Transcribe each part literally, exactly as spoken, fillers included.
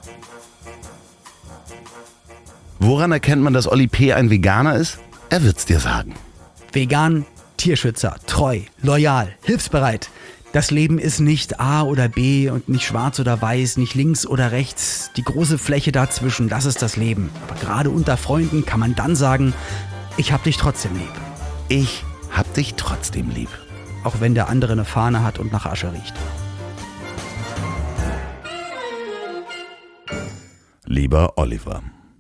Woran erkennt man, dass Olli P. ein Veganer ist? Er wird's dir sagen. Vegan, Tierschützer, treu, loyal, hilfsbereit. Das Leben ist nicht A oder B und nicht schwarz oder weiß, nicht links oder rechts. Die große Fläche dazwischen, das ist das Leben. Aber gerade unter Freunden kann man dann sagen, ich hab dich trotzdem lieb. Ich hab dich trotzdem lieb. Auch wenn der andere eine Fahne hat und nach Asche riecht. Lieber Oliver,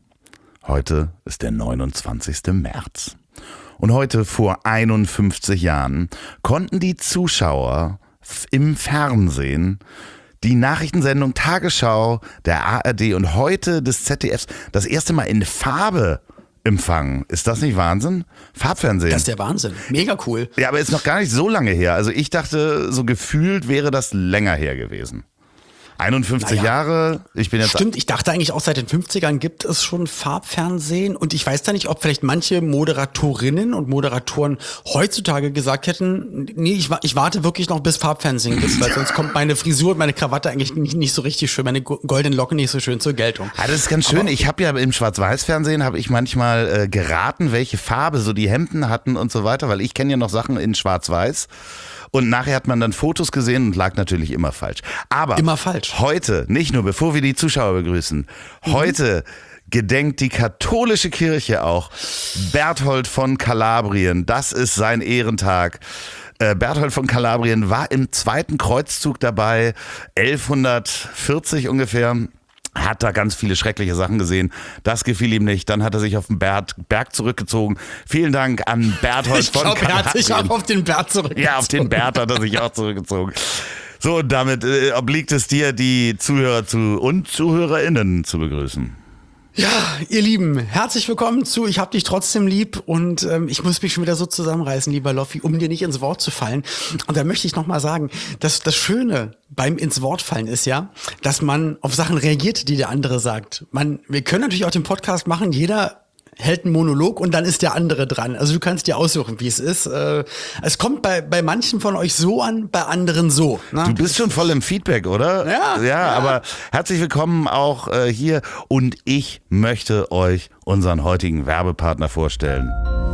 heute ist der neunundzwanzigster März. Und heute vor einundfünfzig Jahren konnten die Zuschauer im Fernsehen die Nachrichtensendung Tagesschau der A R D und heute des Z D Fs das erste Mal in Farbe empfangen. Ist das nicht Wahnsinn? Farbfernsehen. Das ist der Wahnsinn. Mega cool. Ja, aber ist noch gar nicht so lange her. Also ich dachte, so gefühlt wäre das länger her gewesen. einundfünfzig Naja. Jahre, ich bin jetzt... Stimmt, ich dachte eigentlich auch seit den fünfzigern gibt es schon Farbfernsehen und ich weiß da nicht, ob vielleicht manche Moderatorinnen und Moderatoren heutzutage gesagt hätten, nee, ich, wa- ich warte wirklich noch bis Farbfernsehen gibt, weil sonst kommt meine Frisur und meine Krawatte eigentlich nicht, nicht so richtig schön, meine go- goldenen Locken nicht so schön zur Geltung. Ja, das ist ganz schön. Aber- Ich habe ja im Schwarz-Weiß-Fernsehen habe ich manchmal äh, geraten, welche Farbe so die Hemden hatten und so weiter, weil ich kenne ja noch Sachen in Schwarz-Weiß. Und nachher hat man dann Fotos gesehen und lag natürlich immer falsch. Aber Immer falsch. heute, nicht nur bevor wir die Zuschauer begrüßen, heute gedenkt die katholische Kirche auch Berthold von Kalabrien. Das ist sein Ehrentag. Äh, Berthold von Kalabrien war im zweiten Kreuzzug dabei, elfhundertvierzig ungefähr. Hat da ganz viele schreckliche Sachen gesehen. Das gefiel ihm nicht. Dann hat er sich auf den Berg, Berg zurückgezogen. Vielen Dank an Berthold Ich von glaube, er hat sich auch Kalabrien. auf den Bert zurückgezogen. Ja, auf den Bert hat er sich auch zurückgezogen. So, und damit äh, obliegt es dir, die Zuhörer zu und ZuhörerInnen zu begrüßen. Ja, ihr Lieben, herzlich willkommen zu Ich hab dich trotzdem lieb und ähm, ich muss mich schon wieder so zusammenreißen, lieber Loffi, um dir nicht ins Wort zu fallen. Und da möchte ich nochmal sagen, dass das Schöne beim ins Wort fallen ist ja, dass man auf Sachen reagiert, die der andere sagt. Man, wir können natürlich auch den Podcast machen, jeder hält einen Monolog und dann ist der andere dran. Also du kannst dir aussuchen, wie es ist. Äh, es kommt bei, bei manchen von euch so an, bei anderen so. Ne? Du bist schon voll im Feedback, oder? Ja, Ja, ja. aber herzlich willkommen auch äh, hier und ich möchte euch unseren heutigen Werbepartner vorstellen.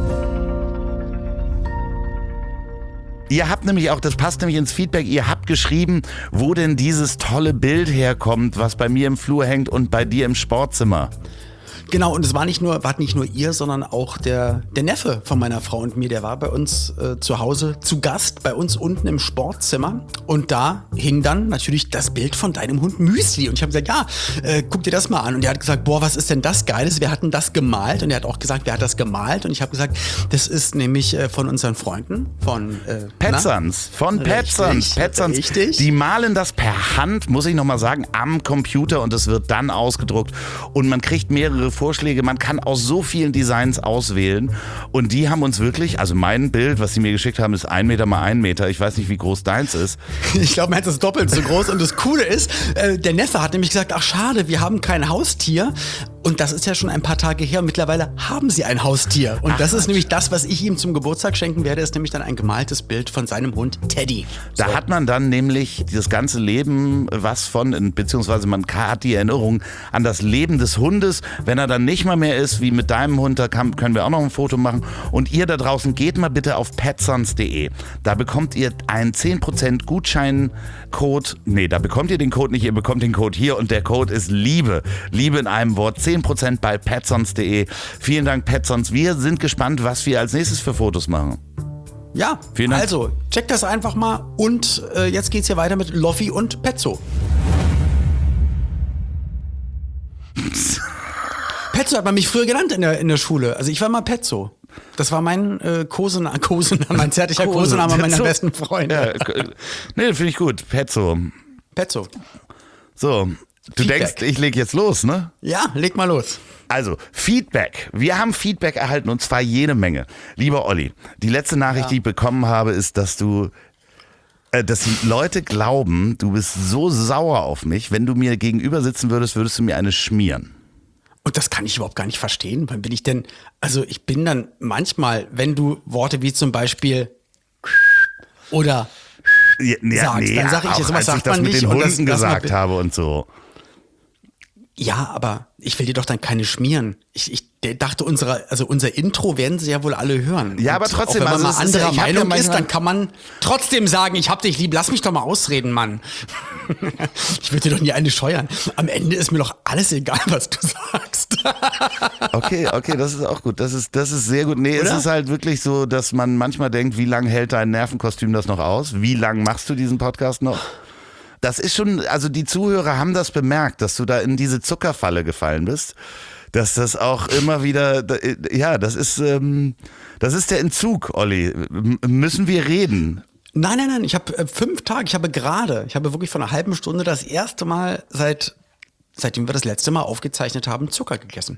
Ihr habt nämlich auch, das passt nämlich ins Feedback, ihr habt geschrieben, wo denn dieses tolle Bild herkommt, was bei mir im Flur hängt und bei dir im Sportzimmer. Genau, und es war nicht nur, war nicht nur ihr, sondern auch der, der Neffe von meiner Frau und mir, der war bei uns äh, zu Hause zu Gast, bei uns unten im Sportzimmer. Und da hing dann natürlich das Bild von deinem Hund Müsli. Und ich habe gesagt, ja, äh, guck dir das mal an. Und er hat gesagt, boah, was ist denn das Geiles? Wir hatten das gemalt. Und er hat auch gesagt, wer hat das gemalt? Und ich habe gesagt, das ist nämlich äh, von unseren Freunden, von äh, Petzans, von Petzans. Richtig, Petzans, richtig. die malen das per Hand, muss ich nochmal sagen, am Computer und es wird dann ausgedruckt. Und man kriegt mehrere Vorschläge, man kann aus so vielen Designs auswählen. Und die haben uns wirklich, also mein Bild, was sie mir geschickt haben, ist ein Meter mal ein Meter. Ich weiß nicht, wie groß deins ist. Ich glaube, mein Herz ist doppelt so groß. Und das Coole ist, äh, der Neffe hat nämlich gesagt, ach schade, wir haben kein Haustier. Und das ist ja schon ein paar Tage her. Und mittlerweile haben sie ein Haustier. Und Ach, das ist Mensch. nämlich das, was ich ihm zum Geburtstag schenken werde, ist nämlich dann ein gemaltes Bild von seinem Hund Teddy. Da So. hat man dann nämlich das ganze Leben was von, beziehungsweise man hat die Erinnerung an das Leben des Hundes. Wenn er dann nicht mal mehr ist, wie mit deinem Hund, da kann, können wir auch noch ein Foto machen. Und ihr da draußen, geht mal bitte auf petzons punkt de. Da bekommt ihr einen zehn Prozent Gutscheincode. Nee, da bekommt ihr den Code nicht, ihr bekommt den Code hier und der Code ist Liebe. Liebe in einem Wort. zehn Prozent bei petzons punkt de. Vielen Dank, Petzons. Wir sind gespannt, was wir als nächstes für Fotos machen. Ja, Vielen Dank. also checkt das einfach mal. Und äh, jetzt geht's hier weiter mit Loffi und Petzo. Petzo hat man mich früher genannt in der, in der Schule. Also ich war mal Petzo. Das war mein äh, Kosename, Kosename, mein zärtlicher Kose- Kosename meiner Petzo? besten Freunde. Ja, k- nee, finde ich gut. Petzo. Petzo. So, du Feedback. denkst, ich leg jetzt los, ne? Ja, leg mal los. Also, Feedback. Wir haben Feedback erhalten und zwar jede Menge. Lieber Olli, die letzte Nachricht, Ja. die ich bekommen habe, ist, dass du, äh, dass die Leute glauben, du bist so sauer auf mich. Wenn du mir gegenüber sitzen würdest, würdest du mir eine schmieren. Und das kann ich überhaupt gar nicht verstehen. Wann bin ich denn, also ich bin dann manchmal, wenn du Worte wie zum Beispiel oder Ja, ja, sagst, dann sag ich, auch sowas als sagt ich das man mit nicht den und das- Hunden das mal gesagt bitte- habe und so. Ja, aber ich will dir doch dann keine schmieren. Ich, ich dachte, unsere, also unser Intro werden sie ja wohl alle hören. Ja, und aber trotzdem, auch wenn man also mal es ist- anderer ich hab ja Meinung ist, manchmal- dann kann man trotzdem sagen, ich hab dich lieb, lass mich doch mal ausreden, Mann. Ich würde dir doch nie eine scheuern. Am Ende ist mir doch alles egal, was du sagst. Okay, okay, das ist auch gut. Das ist, das ist sehr gut. Nee, Oder? es ist halt wirklich so, dass man manchmal denkt, wie lange hält dein Nervenkostüm das noch aus? Wie lange machst du diesen Podcast noch? Das ist schon, also die Zuhörer haben das bemerkt, dass du da in diese Zuckerfalle gefallen bist. Dass das auch immer wieder, ja, das ist, ähm, das ist der Entzug, Olli. M- Müssen wir reden? Nein, nein, nein, ich habe äh, fünf Tage, ich habe gerade, ich habe wirklich vor einer halben Stunde das erste Mal seit, seitdem wir das letzte Mal aufgezeichnet haben, Zucker gegessen.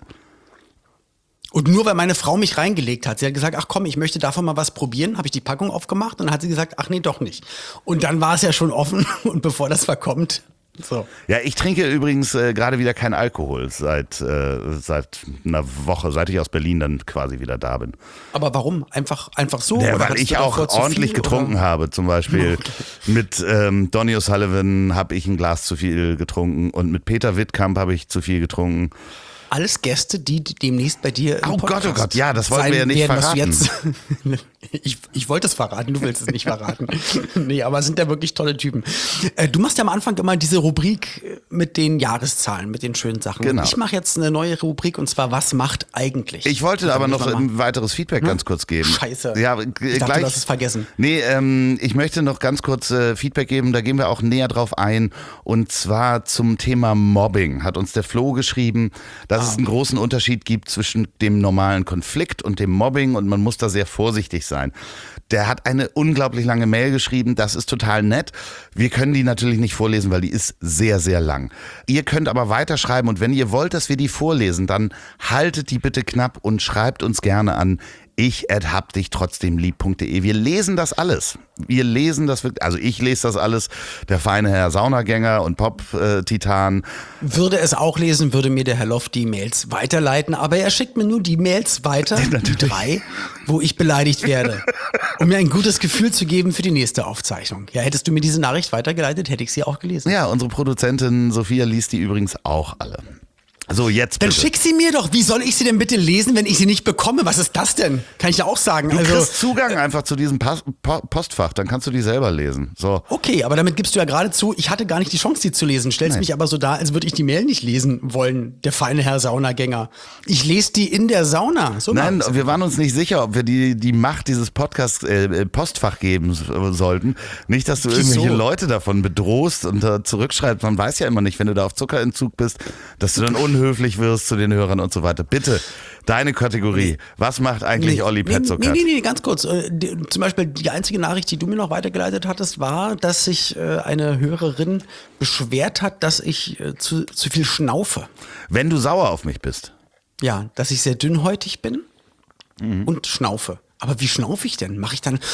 Und nur weil meine Frau mich reingelegt hat, sie hat gesagt, ach komm, ich möchte davon mal was probieren, habe ich die Packung aufgemacht und dann hat sie gesagt, ach nee, doch nicht. Und dann war es ja schon offen und bevor das verkommt, so. Ja, ich trinke übrigens äh, gerade wieder keinen Alkohol seit, äh, seit einer Woche, seit ich aus Berlin dann quasi wieder da bin. Aber warum? Einfach, einfach so? Ja, Oder weil hattest ich du auch davor zu ordentlich viel, getrunken oder? habe. Zum Beispiel mit ähm, Donny O'Sullivan habe ich ein Glas zu viel getrunken und mit Peter Wittkamp habe ich zu viel getrunken. Alles Gäste, die demnächst bei dir im Oh Gott, Podcast oh Gott, ja, das wollten sein wir ja nicht werden, was du verraten. Jetzt ich, ich wollte es verraten, du willst es nicht verraten. Nee, aber sind ja wirklich tolle Typen. Äh, Du machst ja am Anfang immer diese Rubrik mit den Jahreszahlen, mit den schönen Sachen. Genau. Ich mache jetzt eine neue Rubrik und zwar, was macht eigentlich? Ich wollte Und aber dann noch müssen wir mal- ein weiteres Feedback ganz kurz geben. Scheiße. Ja, Ich g- dachte, gleich. du hast es vergessen. Nee, ähm, ich möchte noch ganz kurz äh, Feedback geben, da gehen wir auch näher drauf ein. Und zwar zum Thema Mobbing hat uns der Flo geschrieben, dass es einen großen Unterschied gibt zwischen dem normalen Konflikt und dem Mobbing und man muss da sehr vorsichtig sein. Der hat eine unglaublich lange Mail geschrieben, das ist total nett. Wir können die natürlich nicht vorlesen, weil die ist sehr, sehr lang. Ihr könnt aber weiterschreiben und wenn ihr wollt, dass wir die vorlesen, dann haltet die bitte knapp und schreibt uns gerne an ich at hab dich trotzdem lieb punkt de. Wir lesen das alles. Wir lesen das wirklich, also ich lese das alles, der feine Herr Saunagänger und Pop-Titan. Würde es auch lesen, würde mir der Herr Loft die Mails weiterleiten, aber er schickt mir nur die Mails weiter, die drei, wo ich beleidigt werde, um mir ein gutes Gefühl zu geben für die nächste Aufzeichnung. Ja, hättest du mir diese Nachricht weitergeleitet, hätte ich sie auch gelesen. Ja, unsere Produzentin Sophia liest die übrigens auch alle. So, jetzt Dann bitte. schick sie mir doch. Wie soll ich sie denn bitte lesen, wenn ich sie nicht bekomme? Was ist das denn? Kann ich ja auch sagen. Du Also, kriegst Zugang einfach zu diesem Pas- Po- Postfach, dann kannst du die selber lesen. So. okay, aber damit gibst du ja geradezu, ich hatte gar nicht die Chance, die zu lesen. Stellst Nein. mich aber so dar, als würde ich die Mail nicht lesen wollen, der feine Herr Saunagänger. Ich lese die in der Sauna. So Nein, machen wir's. wir waren uns nicht sicher, ob wir die, die Macht dieses Podcasts äh, Postfach geben s- sollten. Nicht, dass du Wieso? irgendwelche Leute davon bedrohst und da zurückschreibst. Man weiß ja immer nicht, wenn du da auf Zuckerentzug bist, dass du dann unhöflich wirst zu den Hörern und so weiter. Bitte, deine Kategorie. Was macht eigentlich Olli nee, Petzokat? nee, nee, nee, ganz kurz. Äh, die, zum Beispiel die einzige Nachricht, die du mir noch weitergeleitet hattest, war, dass sich äh, eine Hörerin beschwert hat, dass ich äh, zu, zu viel schnaufe. Wenn du sauer auf mich bist. Ja, dass ich sehr dünnhäutig bin Mhm. und schnaufe. Aber wie schnaufe ich denn? Mache ich dann...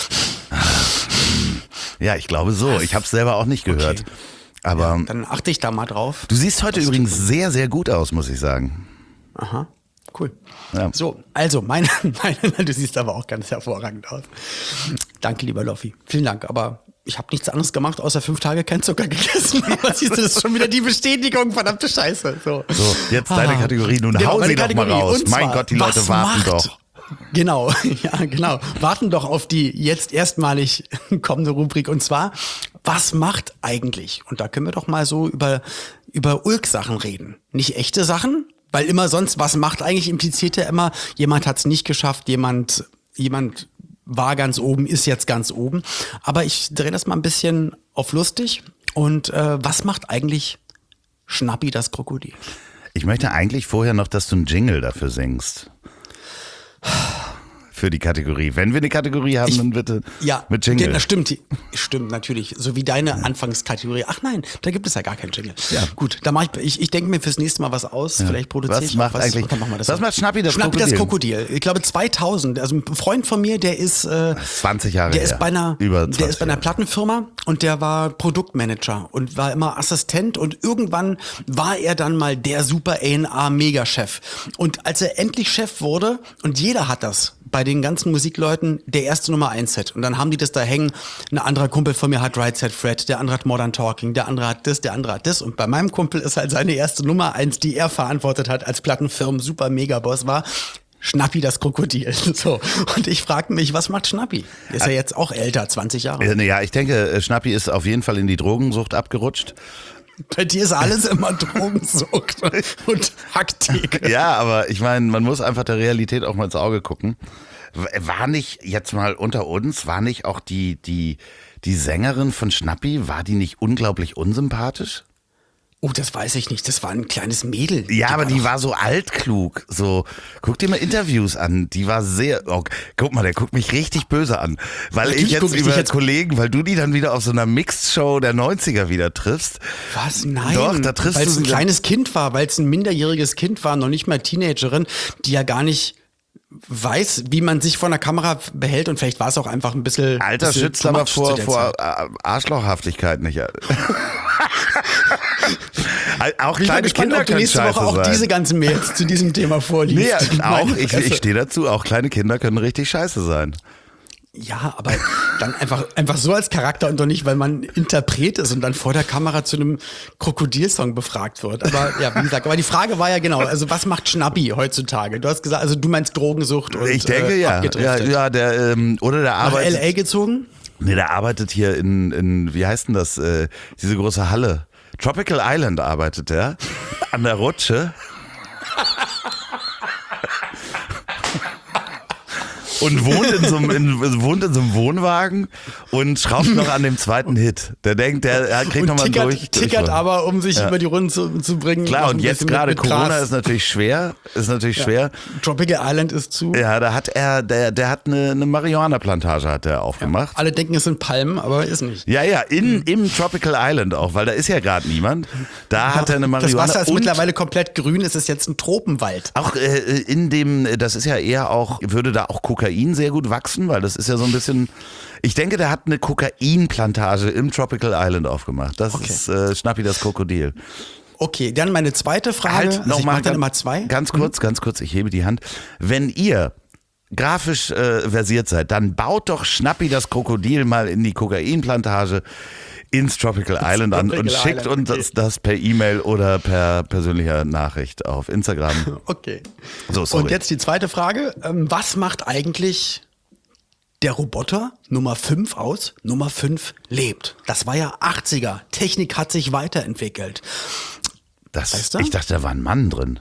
Ja, ich glaube so. Ich habe es selber auch nicht gehört. Okay. Aber Dann achte ich da mal drauf. du siehst heute übrigens sehr, sehr gut aus, muss ich sagen. Aha, cool. Ja. So, also, meine, meine, du siehst aber auch ganz hervorragend aus. Danke, lieber Loffi. Vielen Dank, aber ich habe nichts anderes gemacht, außer fünf Tage kein Zucker gegessen. Aber siehst du, das ist schon wieder die Bestätigung, verdammte Scheiße. So, So, jetzt deine Ah. Kategorie. Nun Genau, hau meine sie doch mal Kategorie. raus. Und Mein zwar, Gott, die Leute was warten macht, doch. Genau, ja, genau. Warten doch auf die jetzt erstmalig kommende Rubrik. Und zwar, was macht eigentlich? Und da können wir doch mal so über, über Ulk-Sachen reden. Nicht echte Sachen, weil immer sonst, was macht eigentlich, impliziert ja immer, jemand hat es nicht geschafft, jemand, jemand war ganz oben, ist jetzt ganz oben. Aber ich drehe das mal ein bisschen auf lustig. Und äh, was macht eigentlich Schnappi das Krokodil? Ich möchte eigentlich vorher noch, dass du einen Jingle dafür singst. Für die Kategorie. Wenn wir eine Kategorie haben, dann bitte Ja, mit Jingle. Das stimmt, die- stimmt natürlich. So wie deine Anfangskategorie. Ach nein, da gibt es ja gar keinen Jingle. Ja. Gut, da mache ich, ich, ich denke mir fürs nächste Mal was aus. Vielleicht produziere Was ich macht was. eigentlich- und dann machen wir das was so. macht Schnappi das Schnappi Krokodil? das Krokodil. Ich glaube zweitausend. Also ein Freund von mir, der ist, äh, zwanzig Jahre der her. ist bei einer, Über der zwanzig ist bei einer Jahre. Plattenfirma und der war Produktmanager und war immer Assistent und irgendwann war er dann mal der super A und R Megachef. Und als er endlich Chef wurde, und jeder hat das, bei den ganzen Musikleuten der erste Nummer eins Set. Und dann haben die das da hängen. Ein anderer Kumpel von mir hat Right Said Fred, der andere hat Modern Talking, der andere hat das, der andere hat das. Und bei meinem Kumpel ist halt seine erste Nummer eins, die er verantwortet hat als Plattenfirmen super Megaboss war, Schnappi das Krokodil. So. Und ich frage mich, was macht Schnappi? Ist ja jetzt auch älter, zwanzig Jahre. Ja, ich denke, Schnappi ist auf jeden Fall in die Drogensucht abgerutscht. Bei dir ist alles immer Drogensucht und Hektik. Ja, aber ich meine, man muss einfach der Realität auch mal ins Auge gucken. War nicht, jetzt mal unter uns, war nicht auch die, die, die Sängerin von Schnappi, war die nicht unglaublich unsympathisch? Oh, das weiß ich nicht. Das war ein kleines Mädel. Ja, die aber war die doch war so altklug. So, guck dir mal Interviews an. Die war sehr. Oh, guck mal, der guckt mich richtig böse an. Weil Natürlich ich jetzt guck ich über dich jetzt- Kollegen, weil du die dann wieder auf so einer Mixed-Show der neunziger wieder triffst. Was? Nein. Doch, da triffst Weil du es ein sie- kleines Kind war, weil es ein minderjähriges Kind war, noch nicht mal Teenagerin, die ja gar nicht weiß, wie man sich vor einer Kamera behält und vielleicht war es auch einfach ein bisschen. Alter bisschen schützt too aber much zu vor, der vor Zeit. äh, Arschlochhaftigkeit nicht. Auch Ich bin kleine gespannt, Kinder ob du können nächste scheiße Woche auch sein. diese ganzen Mails zu diesem Thema vorliest. Nee, auch, Meine ich, Fresse. ich stehe dazu, auch kleine Kinder können richtig scheiße sein. Ja, aber dann einfach, einfach so als Charakter und doch nicht, weil man Interpret ist und dann vor der Kamera zu einem Krokodilsong befragt wird. Aber ja, wie gesagt, aber die Frage war ja genau, also was macht Schnappi heutzutage? Du hast gesagt, also du meinst Drogensucht und Ich denke äh, ja. ja. abgedriftet. Ja, der, ähm, oder der Nach arbeitet. L A gezogen? Nee, der arbeitet hier in, in wie heißt denn das, äh, diese große Halle. Tropical Island arbeitet der. An der Rutsche. Und wohnt in so einem, in, wohnt in so einem Wohnwagen und schraubt noch an dem zweiten Hit. Der denkt, der, er kriegt Und nochmal tickert, durch. tickert durch- aber, um sich Ja. über die Runden zu, zu bringen. Klar, noch und ein jetzt bisschen gerade mit- mit Corona Gras. ist natürlich schwer. Ist natürlich schwer. Tropical Island ist zu. Ja, da hat er, der, der hat eine, eine Marihuana-Plantage hat er aufgemacht. Alle denken, es sind Palmen, aber ist nicht. Ja, ja, in, im Tropical Island auch, weil da ist ja gerade niemand. Da hat er eine Das Marihuana. Wasser ist und mittlerweile komplett grün, es ist jetzt ein Tropenwald. auch äh, in dem, das ist ja eher auch, würde da auch Kokain sehr gut wachsen, weil das ist ja so ein bisschen, ich denke, der hat eine Kokainplantage im Tropical Island aufgemacht. Das Okay. ist äh, Schnappi das Krokodil. Okay, dann meine zweite Frage. Halt, Also ich nochmal mach dann ganz, immer zwei. ganz kurz, ganz kurz, ich hebe die Hand. Wenn ihr grafisch äh, versiert seid, dann baut doch Schnappi das Krokodil mal in die Kokainplantage ins Tropical Island an Tropical und schickt Island, uns okay. das, das per E-Mail oder per persönlicher Nachricht auf Instagram. Okay. So, sorry. Und jetzt die zweite Frage. Ähm, Was macht eigentlich der Roboter Nummer fünf aus? Nummer fünf lebt. Das war ja achtziger. Technik hat sich weiterentwickelt. Das, Weißt du? Ich dachte, da war ein Mann drin.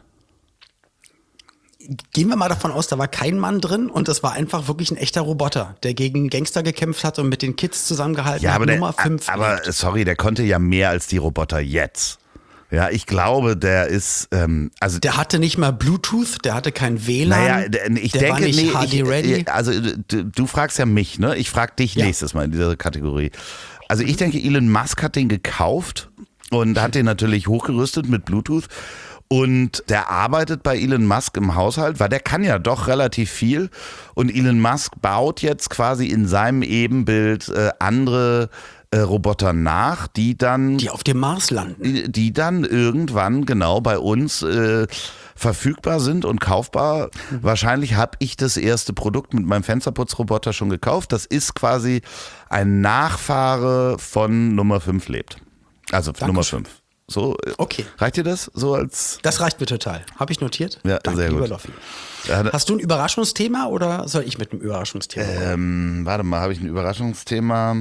Gehen wir mal davon aus, da war kein Mann drin und es war einfach wirklich ein echter Roboter, der gegen Gangster gekämpft hat und mit den Kids zusammengehalten Ja, hat. aber, der, Nummer fünf aber lebt. sorry, der konnte ja mehr als die Roboter jetzt. Ja, ich glaube, der ist, ähm, also Der hatte nicht mal Bluetooth, der hatte kein W L A N. Naja, d- ich der denke, war nicht nee, H D ready. ich, also du, du fragst ja mich, ne? Ich frag dich Ja. nächstes Mal in dieser Kategorie. Also ich denke, Elon Musk hat den gekauft und hat den natürlich hochgerüstet mit Bluetooth. Und der arbeitet bei Elon Musk im Haushalt, weil der kann ja doch relativ viel. Und Elon Musk baut jetzt quasi in seinem Ebenbild äh, andere äh, Roboter nach, die dann Die auf dem Mars landen. die, die dann irgendwann genau bei uns äh, verfügbar sind und kaufbar. Mhm. Wahrscheinlich habe ich das erste Produkt mit meinem Fensterputzroboter schon gekauft. Das ist quasi ein Nachfahre von Nummer fünf lebt. Also Nummer fünf. So, äh, Okay. Reicht dir das so als... Das reicht mir total. Habe ich notiert? Ja, Danke, sehr gut. lieber Loffi. Ja, da- Hast du ein Überraschungsthema oder soll ich mit einem Überraschungsthema? Ähm, warte mal, habe ich ein Überraschungsthema?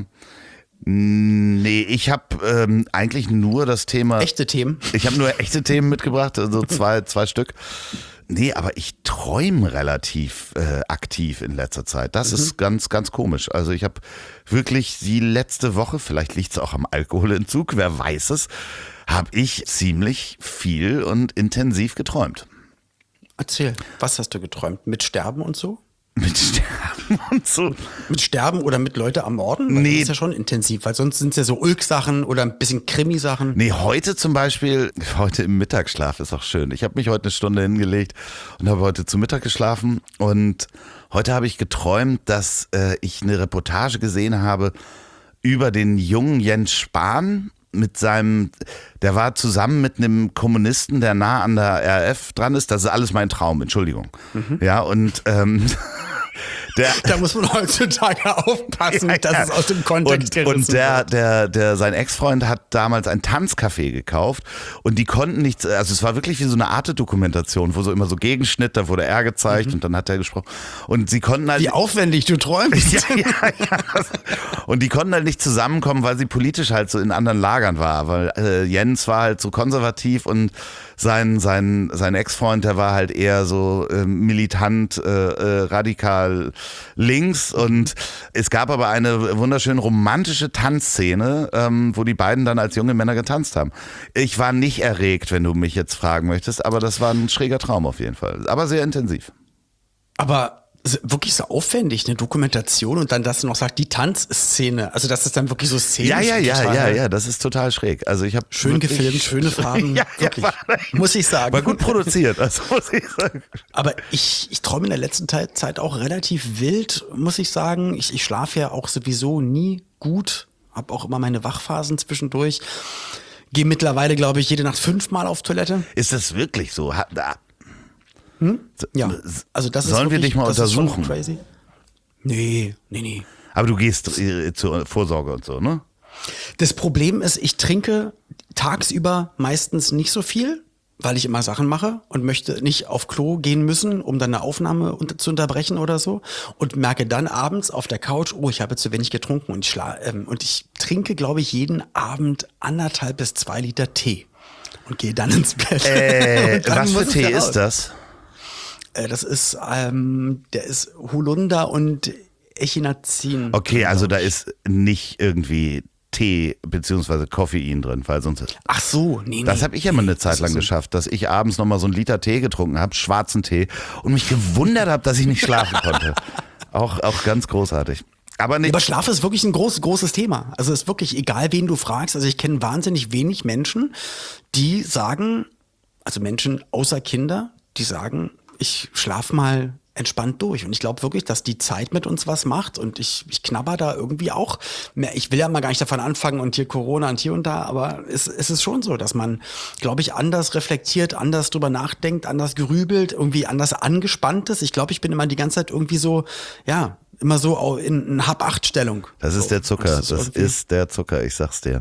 Nee, ich habe ähm, eigentlich nur das Thema... Echte Themen? Ich habe nur echte Themen mitgebracht, also zwei, zwei Stück. Nee, aber ich träume relativ äh, aktiv in letzter Zeit. Das ist ganz, ganz komisch. Also ich habe wirklich die letzte Woche, vielleicht liegt es auch am Alkoholentzug, wer weiß es, habe ich ziemlich viel und intensiv geträumt. Erzähl, was hast du geträumt? Mit Sterben und so? Mit Sterben und so. Mit Sterben oder mit Leute ermorden? Weil Nee. Das ist ja schon intensiv, weil sonst sind es ja so Ulk-Sachen oder ein bisschen Krimi-Sachen. Nee, heute zum Beispiel, heute im Mittagsschlaf ist auch schön. Ich habe mich heute eine Stunde hingelegt und habe heute zu Mittag geschlafen. Und heute habe ich geträumt, dass äh, ich eine Reportage gesehen habe über den jungen Jens Spahn mit seinem, der war zusammen mit einem Kommunisten, der nah an der R A F dran ist. Das ist alles mein Traum, Entschuldigung. Ja, und ähm, Der, da muss man heutzutage aufpassen, ja, dass ja. es aus dem Kontext und, gerissen und der, wird. der, der, sein Ex-Freund hat damals ein Tanzcafé gekauft und die konnten nicht, also es war wirklich wie so eine Arte-Dokumentation, wo so immer so Gegenschnitt, da wurde er gezeigt mhm. und dann hat er gesprochen und sie konnten halt... Wie aufwendig du träumst. ja, ja, ja. Und die konnten halt nicht zusammenkommen, weil sie politisch halt so in anderen Lagern war, weil äh, Jens war halt so konservativ und sein, sein, sein Ex-Freund, der war halt eher so äh, militant, äh, äh, radikal links und es gab aber eine wunderschön romantische Tanzszene, ähm, wo die beiden dann als junge Männer getanzt haben. Ich war nicht erregt, wenn du mich jetzt fragen möchtest, aber das war ein schräger Traum auf jeden Fall, aber sehr intensiv. Aber wirklich so aufwendig, eine Dokumentation und dann, dass du noch sagst, die Tanzszene, also das ist dann wirklich so Szenen. Ja, ja, ja, ja, ja, das ist total schräg. Also ich habe schön gefilmt, schöne Farben, ja, wirklich, ja, war, muss ich sagen. War gut produziert, also muss ich sagen. Aber ich, ich träume in der letzten Zeit auch relativ wild, muss ich sagen. Ich, ich schlafe ja auch sowieso nie gut, habe auch immer meine Wachphasen zwischendurch. Gehe mittlerweile, glaube ich, jede Nacht fünfmal auf Toilette. Ist das wirklich so? Ha, da, Hm? Ja, also das Sollen ist wirklich, wir dich mal das untersuchen? Ist schon crazy. Nee, nee, nee. Aber du gehst äh, zur Vorsorge und so, ne? Das Problem ist, ich trinke tagsüber meistens nicht so viel, weil ich immer Sachen mache und möchte nicht auf Klo gehen müssen, um dann eine Aufnahme unter, zu unterbrechen oder so. Und merke dann abends auf der Couch, oh, ich habe zu wenig getrunken und ich, schla ähm, und ich trinke, glaube ich, jeden Abend anderthalb bis zwei Liter Tee und gehe dann ins Bett. Äh, was für Tee ist das? Das ist, ähm, der ist Holunder und Echinazin. Okay, also da ist nicht irgendwie Tee beziehungsweise Koffein drin, weil sonst... Ach so, nee, nee. Das habe ich ja mal eine Zeit das lang so geschafft, dass ich abends nochmal so einen Liter Tee getrunken habe, schwarzen Tee, und mich gewundert habe, dass ich nicht schlafen konnte. Auch, auch ganz großartig. Aber, nicht Aber Schlaf ist wirklich ein großes, großes Thema. Also es ist wirklich egal, wen du fragst. Also ich kenne wahnsinnig wenig Menschen, die sagen, also Menschen außer Kinder, die sagen, ich schlaf mal entspannt durch. Und ich glaube wirklich, dass die Zeit mit uns was macht. Und ich, ich knabber da irgendwie auch mehr. Ich will ja mal gar nicht davon anfangen und hier Corona und hier und da. Aber es, es ist schon so, dass man, glaube ich, anders reflektiert, anders drüber nachdenkt, anders gerübelt, irgendwie anders angespannt ist. Ich glaube, ich bin immer die ganze Zeit irgendwie so, ja, immer so in, in Hab-Acht-Stellung. Das ist so. der Zucker. Das, ist, das ist der Zucker, ich sag's dir.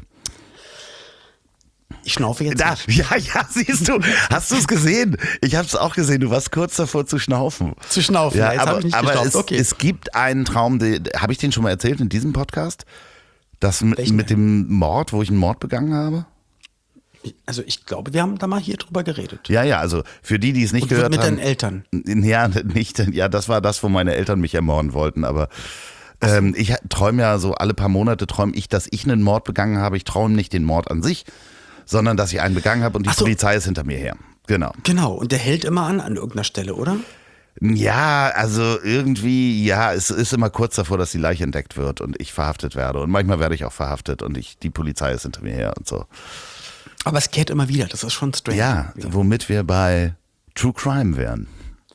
Ich schnaufe jetzt da, nicht. Ja, ja, siehst du, hast du es gesehen? Ich habe es auch gesehen, du warst kurz davor zu schnaufen. Zu schnaufen, ja, jetzt aber, habe ich nicht aber geschnauft. es, Okay. es gibt einen Traum, habe ich den schon mal erzählt in diesem Podcast? Das mit, mit dem Mord, wo ich einen Mord begangen habe? Also ich glaube, wir haben da mal hier drüber geredet. Ja, ja, also für die, die es nicht Und gehört mit haben. deinen Eltern? Ja, nicht, ja, das war das, wo meine Eltern mich ermorden wollten, aber ähm, ich träume ja so alle paar Monate, träume ich, dass ich einen Mord begangen habe. Ich träume nicht den Mord an sich, sondern dass ich einen begangen habe und die so. Polizei ist hinter mir her. Genau. Genau, und der hält immer an an irgendeiner Stelle, oder? Ja, also irgendwie, ja, es ist immer kurz davor, dass die Leiche entdeckt wird und ich verhaftet werde. Und manchmal werde ich auch verhaftet und ich, die Polizei ist hinter mir her und so. Aber es kehrt immer wieder, das ist schon strange. Ja, womit wir bei True Crime wären.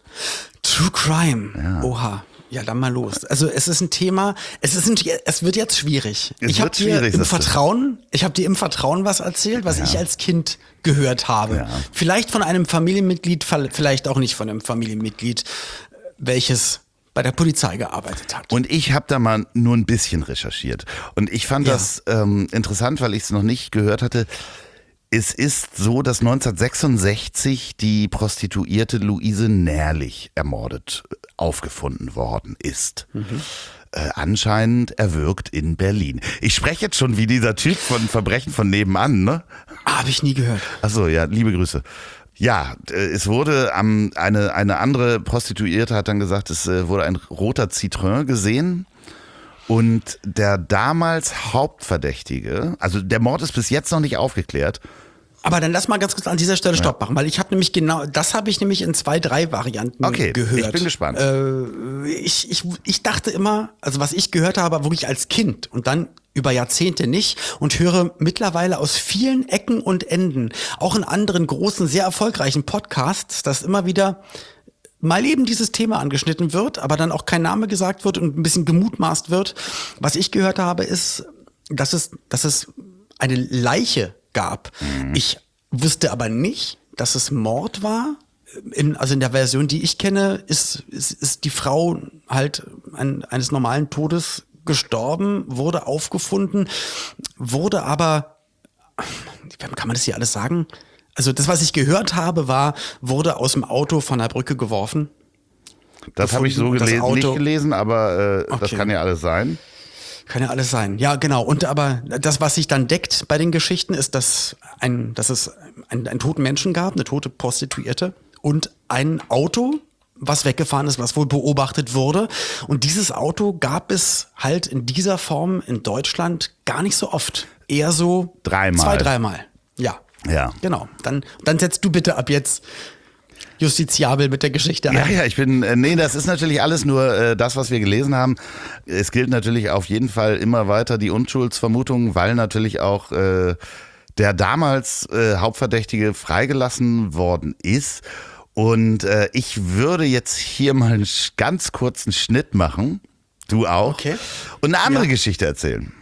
True Crime, Ja. oha. Ja, dann mal los. Also es ist ein Thema, es ist ein, es wird jetzt schwierig. Es ich wird habe dir schwierig, im sagst du. Vertrauen, ich habe dir im Vertrauen was erzählt, was Ja. ich als Kind gehört habe. Ja. Vielleicht von einem Familienmitglied, vielleicht auch nicht von einem Familienmitglied, welches bei der Polizei gearbeitet hat. Und ich habe da mal nur ein bisschen recherchiert. Und ich fand Ja. das ähm, interessant, weil ich es noch nicht gehört hatte. Es ist so, dass neunzehnhundertsechsundsechzig die Prostituierte Luise Nährlich ermordet äh, aufgefunden worden ist. Mhm. Äh, anscheinend erwürgt in Berlin. Ich spreche jetzt schon wie dieser Typ von Verbrechen von nebenan, ne? Habe ich nie gehört. Achso, ja, liebe Grüße. Ja, äh, es wurde am, eine, eine andere Prostituierte hat dann gesagt, es äh, wurde ein roter Citroën gesehen. Und der damals Hauptverdächtige, also der Mord ist bis jetzt noch nicht aufgeklärt. Aber dann lass mal ganz kurz an dieser Stelle Stopp machen, weil ich habe nämlich genau, das habe ich nämlich in zwei, drei Varianten Okay, gehört. ich bin gespannt. Äh, ich, ich, ich dachte immer, also was ich gehört habe, wirklich als Kind und dann über Jahrzehnte nicht und höre mittlerweile aus vielen Ecken und Enden, auch in anderen großen, sehr erfolgreichen Podcasts, dass immer wieder mal eben dieses Thema angeschnitten wird, aber dann auch kein Name gesagt wird und ein bisschen gemutmaßt wird. Was ich gehört habe, ist, dass es, dass es eine Leiche gab. Mhm. Ich wusste aber nicht, dass es Mord war. in, also in der Version, die ich kenne, ist, ist, ist die Frau halt ein, eines normalen Todes gestorben, wurde aufgefunden, wurde aber, kann man das hier alles sagen? Also das, was ich gehört habe, war, wurde aus dem Auto von der Brücke geworfen. Das habe ich so gelesen, nicht gelesen, aber äh, okay. Das kann ja alles sein. Kann ja alles sein. Ja, genau. Und aber das, was sich dann deckt bei den Geschichten, ist, dass, ein, dass es einen, einen toten Menschen gab, eine tote Prostituierte und ein Auto, was weggefahren ist, was wohl beobachtet wurde. Und dieses Auto gab es halt in dieser Form in Deutschland gar nicht so oft. Eher so dreimal. zwei, dreimal. Ja. Ja. Genau. Dann, dann setzt du bitte ab jetzt justiziabel mit der Geschichte ein. Ja, ja, ich bin, äh, nee, das ist natürlich alles nur äh, das, was wir gelesen haben. Es gilt natürlich auf jeden Fall immer weiter die Unschuldsvermutung, weil natürlich auch äh, der damals äh, Hauptverdächtige freigelassen worden ist. Und äh, ich würde jetzt hier mal einen ganz kurzen Schnitt machen. Du auch. Okay. Und eine andere Ja. Geschichte erzählen.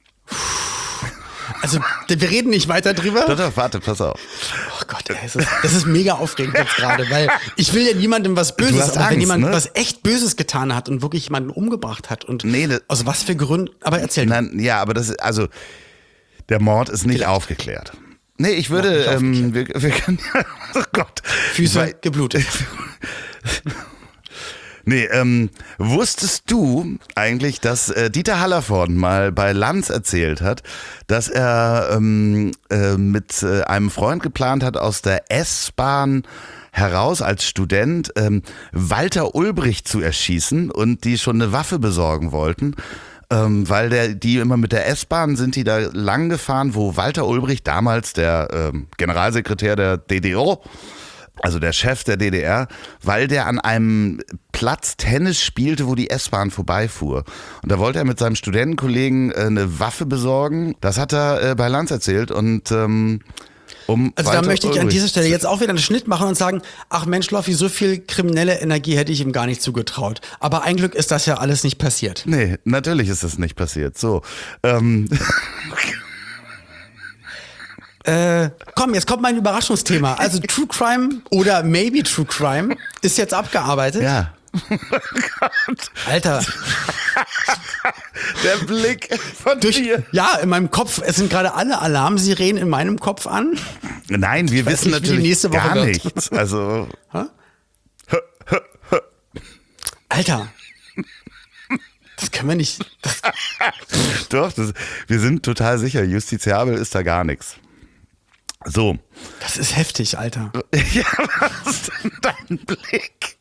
Also, wir reden nicht weiter drüber. Doch, doch, warte, pass auf. Oh Gott, ey, das, ist, das ist mega aufregend jetzt gerade, weil ich will ja niemandem was Böses, hast aber Angst, wenn jemand ne? was echt Böses getan hat und wirklich jemanden umgebracht hat und Nee, das- aus was für Gründen, aber erzähl. Nein, ja, aber das ist, also, der Mord ist nicht Vielleicht. aufgeklärt. Nee, ich würde, Mord nicht ähm, wir, wir können, oh Gott. Füße Weil- geblutet. Nee, ähm, wusstest du eigentlich, dass äh, Dieter Hallervorden mal bei Lanz erzählt hat, dass er ähm, äh, mit äh, einem Freund geplant hat, aus der S-Bahn heraus als Student ähm, Walter Ulbricht zu erschießen und die schon eine Waffe besorgen wollten? Ähm, weil der, die immer mit der S-Bahn sind die da lang gefahren, wo Walter Ulbricht, damals der ähm, Generalsekretär der D D R, also der Chef der D D R, weil der an einem Platz Tennis spielte, wo die S-Bahn vorbeifuhr. Und da wollte er mit seinem Studentenkollegen äh, eine Waffe besorgen. Das hat er äh, bei Lanz erzählt und ähm, um Also da Walter möchte ich an Ulbricht dieser Stelle zu- jetzt auch wieder einen Schnitt machen und sagen, ach Mensch, Loffi, so viel kriminelle Energie hätte ich ihm gar nicht zugetraut. Aber ein Glück ist das ja alles nicht passiert. Nee, natürlich ist das nicht passiert. So, ähm, Äh, komm, jetzt kommt mein Überraschungsthema. Also True Crime oder Maybe True Crime ist jetzt abgearbeitet. ja. Alter, Der Blick von durch, dir. ja, in meinem Kopf, es sind gerade alle Alarmsirenen in meinem Kopf an. Nein, wir weiß wissen nicht, wie die natürlich nächste Woche gar wird. nichts. Also, Alter, das können wir nicht. Das, doch, das, wir sind total sicher, justiziabel ist da gar nichts. So. das ist heftig, Alter. Ja, was ist denn dein Blick?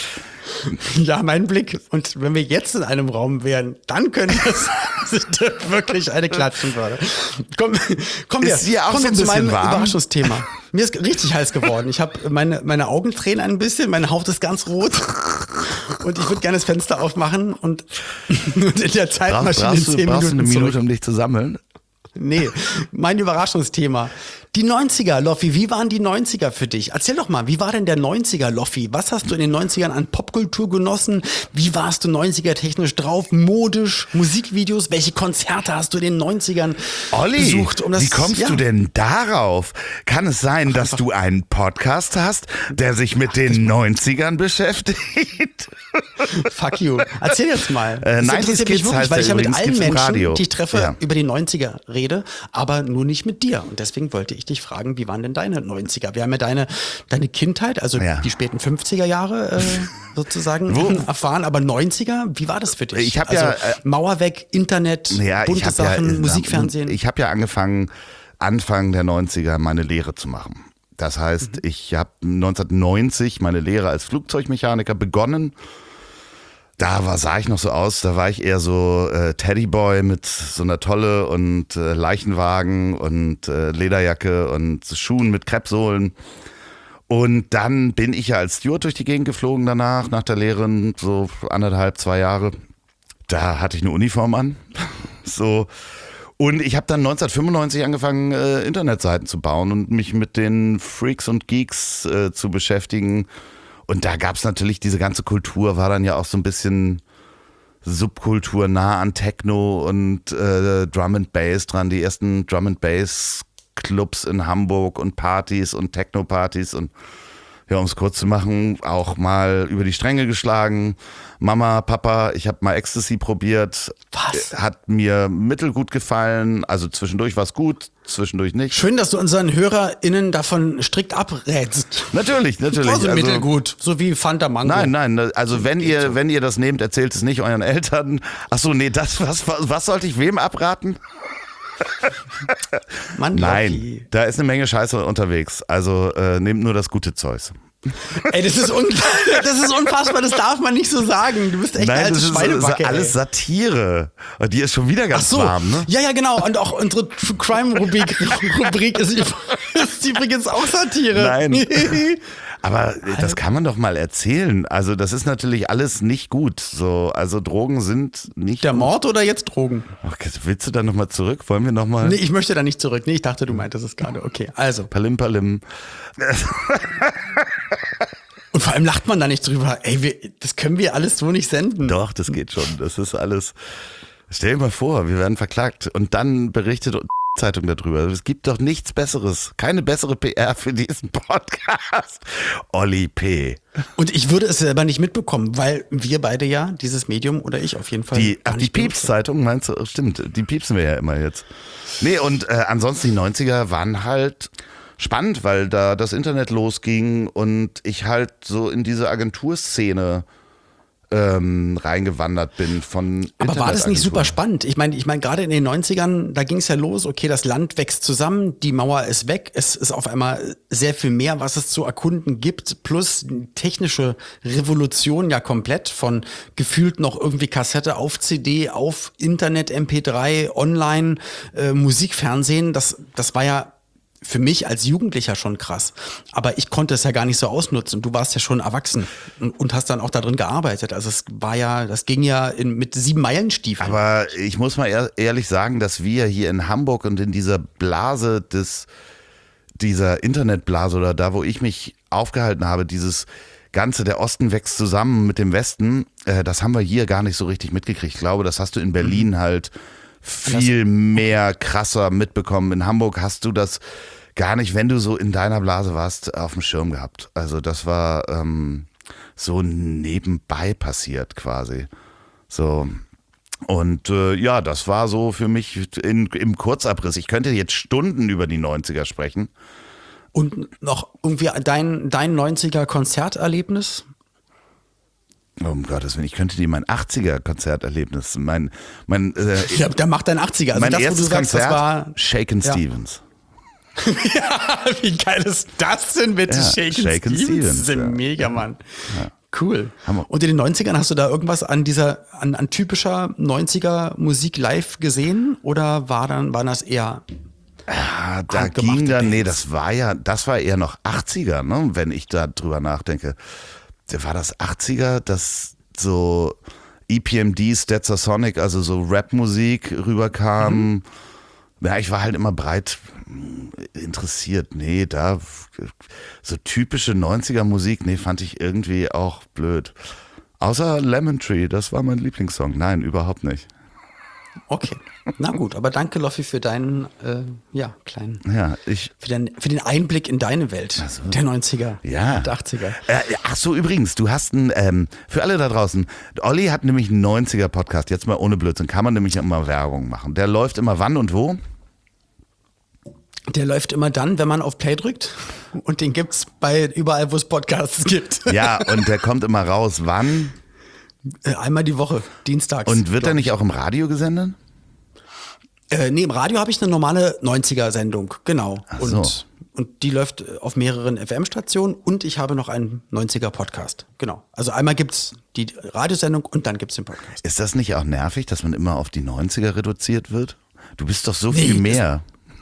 Ja, mein Blick. Und wenn wir jetzt in einem Raum wären, dann könnte es wirklich eine klatschen würde. Komm, komm wir, Ist dir auch kommen so wir ein zu meinem bisschen warm? Überraschungsthema. Mir ist richtig heiß geworden. Ich habe meine, meine Augen tränen ein bisschen, meine Haut ist ganz rot. Und ich würde gerne das Fenster aufmachen und, und in der Brauch, Zeitmaschine in brauchst, du, zehn brauchst du Minuten eine Minute, zurück. um dich zu sammeln? Nee, mein Überraschungsthema. Die neunziger, Loffi, wie waren die neunziger für dich? Erzähl doch mal, wie war denn der neunziger, Loffi? Was hast du in den neunzigern an Popkultur genossen? Wie warst du neunziger technisch drauf? Modisch, Musikvideos? Welche Konzerte hast du in den neunzigern Olli, besucht? Um das, wie kommst ja. du denn darauf? Kann es sein, dass du einen Podcast hast, der sich mit den neunzigern beschäftigt? Fuck you. Erzähl jetzt mal. Äh, Das neunzig interessiert mich Kids wirklich, heißt weil der ich ja mit übrigens, allen gibt's im Menschen, Radio. die ich treffe, Ja. über die neunziger rede, aber nur nicht mit dir. Und deswegen wollte ich dich fragen, wie waren denn deine neunziger? Wir haben ja deine, deine Kindheit, also Ja. die späten fünfziger Jahre äh, sozusagen Wo- erfahren, aber neunziger, wie war das für dich? Ich hab also, ja, äh, Mauer weg, Internet, Ja, bunte ich hab Sachen, ja, Musikfernsehen. Ich habe ja angefangen, Anfang der neunziger meine Lehre zu machen. Das heißt, Mhm. ich habe neunzehnhundertneunzig meine Lehre als Flugzeugmechaniker begonnen. Da war, sah ich noch so aus, da war ich eher so äh, Teddyboy mit so einer Tolle und äh, Leichenwagen und äh, Lederjacke und Schuhen mit Kreppsohlen. Und dann bin ich ja als Steward durch die Gegend geflogen danach, nach der Lehre, so anderthalb, zwei Jahre. Da hatte ich eine Uniform an. So. Und ich habe dann neunzehnhundertfünfundneunzig angefangen, äh, Internetseiten zu bauen und mich mit den Freaks und Geeks äh, zu beschäftigen. Und da gab's natürlich, diese ganze Kultur war dann ja auch so ein bisschen Subkultur nah an Techno und äh, Drum and Bass dran. Die ersten Drum and Bass Clubs in Hamburg und Partys und Techno-Partys und ja, um es kurz zu machen, auch mal über die Stränge geschlagen. Mama, Papa, ich habe mal Ecstasy probiert. Was? Hat mir mittelgut gefallen. Also zwischendurch war es gut, zwischendurch nicht. Schön, dass du unseren HörerInnen davon strikt abrätst. Natürlich, natürlich. Also, Also, mittelgut, so wie Fanta Mango. nein, nein, also wenn ihr, wenn ihr das nehmt, erzählt es nicht euren Eltern. Ach so, nee, das, was, was, was sollte ich wem abraten? Mann, Nein, Loki. da ist eine Menge Scheiße unterwegs. Also äh, nehmt nur das gute Zeugs. Ey, das ist, un das ist unfassbar, das darf man nicht so sagen. Du bist echt Nein, eine alte das ist, Schweinebacke. ist alles ey. Satire. Und die ist schon wieder Ach ganz so, warm, ne? ja, ja, genau. Und auch unsere True Crime Rubrik, Rubrik ist, ist übrigens auch Satire. Nein. Aber das kann man doch mal erzählen. Also das ist natürlich alles nicht gut. So, also Drogen sind nicht Der gut. Mord oder jetzt Drogen? Okay, willst du da nochmal zurück? Wollen wir nochmal? Nee, ich möchte da nicht zurück. Nee, ich dachte, du meintest es gerade. Okay, also. Palim, palim. Und vor allem lacht man da nicht drüber. Ey, wir, das können wir alles so nicht senden. Doch, das geht schon. Das ist alles. Stell dir mal vor, wir werden verklagt und dann berichtet die Zeitung darüber. Es gibt doch nichts Besseres. Keine bessere P R für diesen Podcast. Olli P. Und ich würde es selber nicht mitbekommen, weil wir beide ja, dieses Medium oder ich auf jeden Fall. Die, gar ach, die nicht benutzen. Pieps-Zeitung, meinst du? Stimmt, die piepsen wir ja immer jetzt. Nee, und äh, ansonsten die neunziger waren halt spannend, weil da das Internet losging und ich halt so in diese Agenturszene ähm, reingewandert bin von Aber war das nicht super Internetagenturen. spannend? Ich meine, ich meine, gerade in den neunzigern, da ging es ja los, okay, das Land wächst zusammen, die Mauer ist weg, es ist auf einmal sehr viel mehr, was es zu erkunden gibt, plus technische Revolution ja komplett von gefühlt noch irgendwie Kassette auf C D, auf Internet, M P drei, online, äh, Musik, Fernsehen, das, das war ja für mich als Jugendlicher schon krass. Aber ich konnte es ja gar nicht so ausnutzen. Du warst ja schon erwachsen und, und hast dann auch da drin gearbeitet. Also es war ja, das ging ja in, mit sieben Meilenstiefeln. Aber ich muss mal ehr- ehrlich sagen, dass wir hier in Hamburg und in dieser Blase des, dieser Internetblase oder da, wo ich mich aufgehalten habe, dieses Ganze, der Osten wächst zusammen mit dem Westen, äh, das haben wir hier gar nicht so richtig mitgekriegt. Ich glaube, das hast du in Berlin mhm. halt viel mehr krasser mitbekommen. In Hamburg hast du das gar nicht, wenn du so in deiner Blase warst, auf dem Schirm gehabt. Also das war ähm, so nebenbei passiert quasi. So. Und äh, ja, das war so für mich in, im Kurzabriss. Ich könnte jetzt Stunden über die neunziger sprechen. Und noch irgendwie dein, dein neunziger Konzerterlebnis? Um Gottes Willen, ich könnte dir mein achtziger-Konzerterlebnis, mein, mein, äh, Ja, der macht dein achtziger. Also mein das, wo du erstes sagst, Konzert, das war Shakin' ja. Stevens. Ja, wie geil ist das denn bitte? Ja, Shakin' Shakin' Stevens. Stevens, Das ist ein ja. mega, Mann. Cool. Hammer. Und in den neunzigern hast du da irgendwas an dieser, an, an typischer neunziger Musik live gesehen? Oder war dann, waren das eher Ah, da handgemachte ging dann, nee, Bands? das war ja, das war eher noch achtziger, ne, wenn ich da drüber nachdenke. War das achtziger, dass so E P M D, Stetsasonic, also so Rap-Musik rüberkam? Mhm. Ja, ich war halt immer breit interessiert. Nee, da so typische neunziger Musik, nee, fand ich irgendwie auch blöd. Außer Lemon Tree, das war mein Lieblingssong. Nein, überhaupt nicht. Okay, na gut, aber danke Loffi für deinen, äh, ja, kleinen, Ja, ich. für den, für den Einblick in deine Welt Ach so. der neunziger Ja. und achtziger. Äh, ach so, übrigens, du hast einen, ähm, für alle da draußen, Olli hat nämlich einen neunziger Podcast, jetzt mal ohne Blödsinn, kann man nämlich immer Werbung machen. Der läuft immer wann und wo? Der läuft immer dann, wenn man auf Play drückt und den gibt's bei überall, wo es Podcasts gibt. Ja, und der kommt immer raus, wann? Äh, Einmal die Woche, dienstags. Und wird glaub er nicht auch im Radio gesendet? Äh, nee, im Radio habe ich eine normale neunziger-Sendung, genau. Ach so. Und, und die läuft auf mehreren F M-Stationen und ich habe noch einen neunziger-Podcast, genau. Also einmal gibt's die Radiosendung und dann gibt's den Podcast. Ist das nicht auch nervig, dass man immer auf die neunziger reduziert wird? Du bist doch so Nee, viel das- mehr.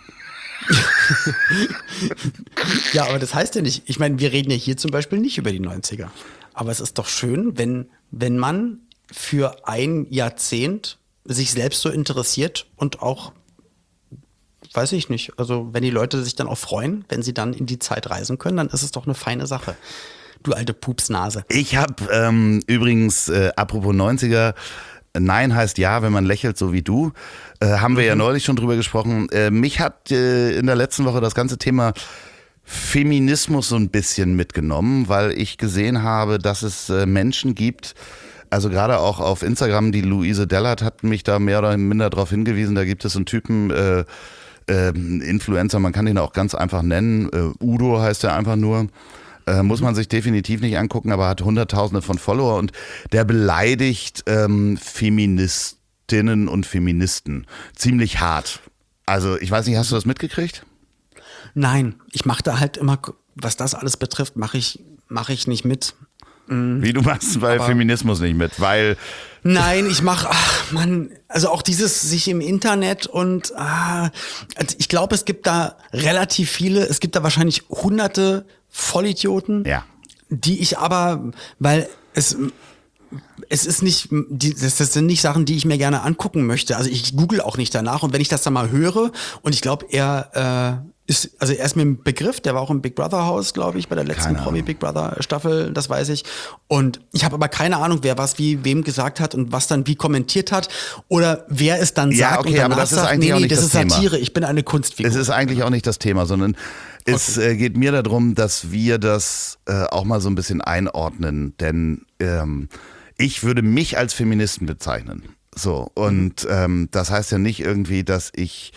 Ja, aber das heißt ja nicht, ich meine, wir reden ja hier zum Beispiel nicht über die neunziger. Aber es ist doch schön, wenn, wenn man für ein Jahrzehnt sich selbst so interessiert und auch, weiß ich nicht, also wenn die Leute sich dann auch freuen, wenn sie dann in die Zeit reisen können, dann ist es doch eine feine Sache. Du alte Pupsnase. Ich habe ähm, übrigens, äh, apropos neunziger, Nein heißt ja, wenn man lächelt, so wie du. Äh, haben wir ja neulich schon drüber gesprochen. Äh, mich hat äh, in der letzten Woche das ganze Thema Feminismus so ein bisschen mitgenommen, weil ich gesehen habe, dass es äh, Menschen gibt, also gerade auch auf Instagram, die Luise Dellert hat mich da mehr oder minder darauf hingewiesen, da gibt es einen Typen, äh, äh, Influencer, man kann ihn auch ganz einfach nennen, äh, Udo heißt er einfach nur, äh, muss man sich definitiv nicht angucken, aber hat Hunderttausende von Follower und der beleidigt ähm, Feministinnen und Feministen ziemlich hart. Also ich weiß nicht, hast du das mitgekriegt? Nein, ich mache da halt immer, was das alles betrifft, mache ich, mach ich nicht mit. Mhm. Wie, du machst bei Aber Feminismus nicht mit, weil... Nein, ich mache, ach man, also auch dieses sich im Internet und ah, also ich glaube, es gibt da relativ viele, es gibt da wahrscheinlich hunderte Vollidioten, Ja. die ich aber, weil es... Es ist nicht, das sind nicht Sachen, die ich mir gerne angucken möchte. Also ich google auch nicht danach. Und wenn ich das dann mal höre, und ich glaube, er äh, ist, also er ist mir ein Begriff, der war auch im Big Brother Haus, glaube ich, bei der letzten Promi Big Brother Staffel, das weiß ich. Und ich habe aber keine Ahnung, wer was wie wem gesagt hat und was dann wie kommentiert hat oder wer es dann Ja, sagt okay, und danach aber das ist sagt, eigentlich nee, auch nee, nicht das das ist Thema. Satire, ich bin eine Kunstfigur. Es ist eigentlich auch nicht das Thema, sondern es Okay. äh, geht mir darum, dass wir das äh, auch mal so ein bisschen einordnen, denn ähm, ich würde mich als Feministen bezeichnen. So, und ähm, das heißt ja nicht irgendwie, dass ich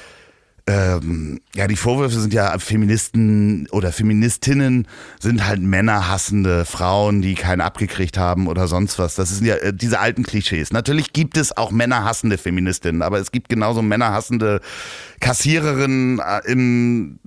ähm, ja, die Vorwürfe sind ja, Feministen oder Feministinnen sind halt männerhassende Frauen, die keinen abgekriegt haben oder sonst was. Das sind ja äh, diese alten Klischees. Natürlich gibt es auch männerhassende Feministinnen, aber es gibt genauso männerhassende Kassiererinnen äh, im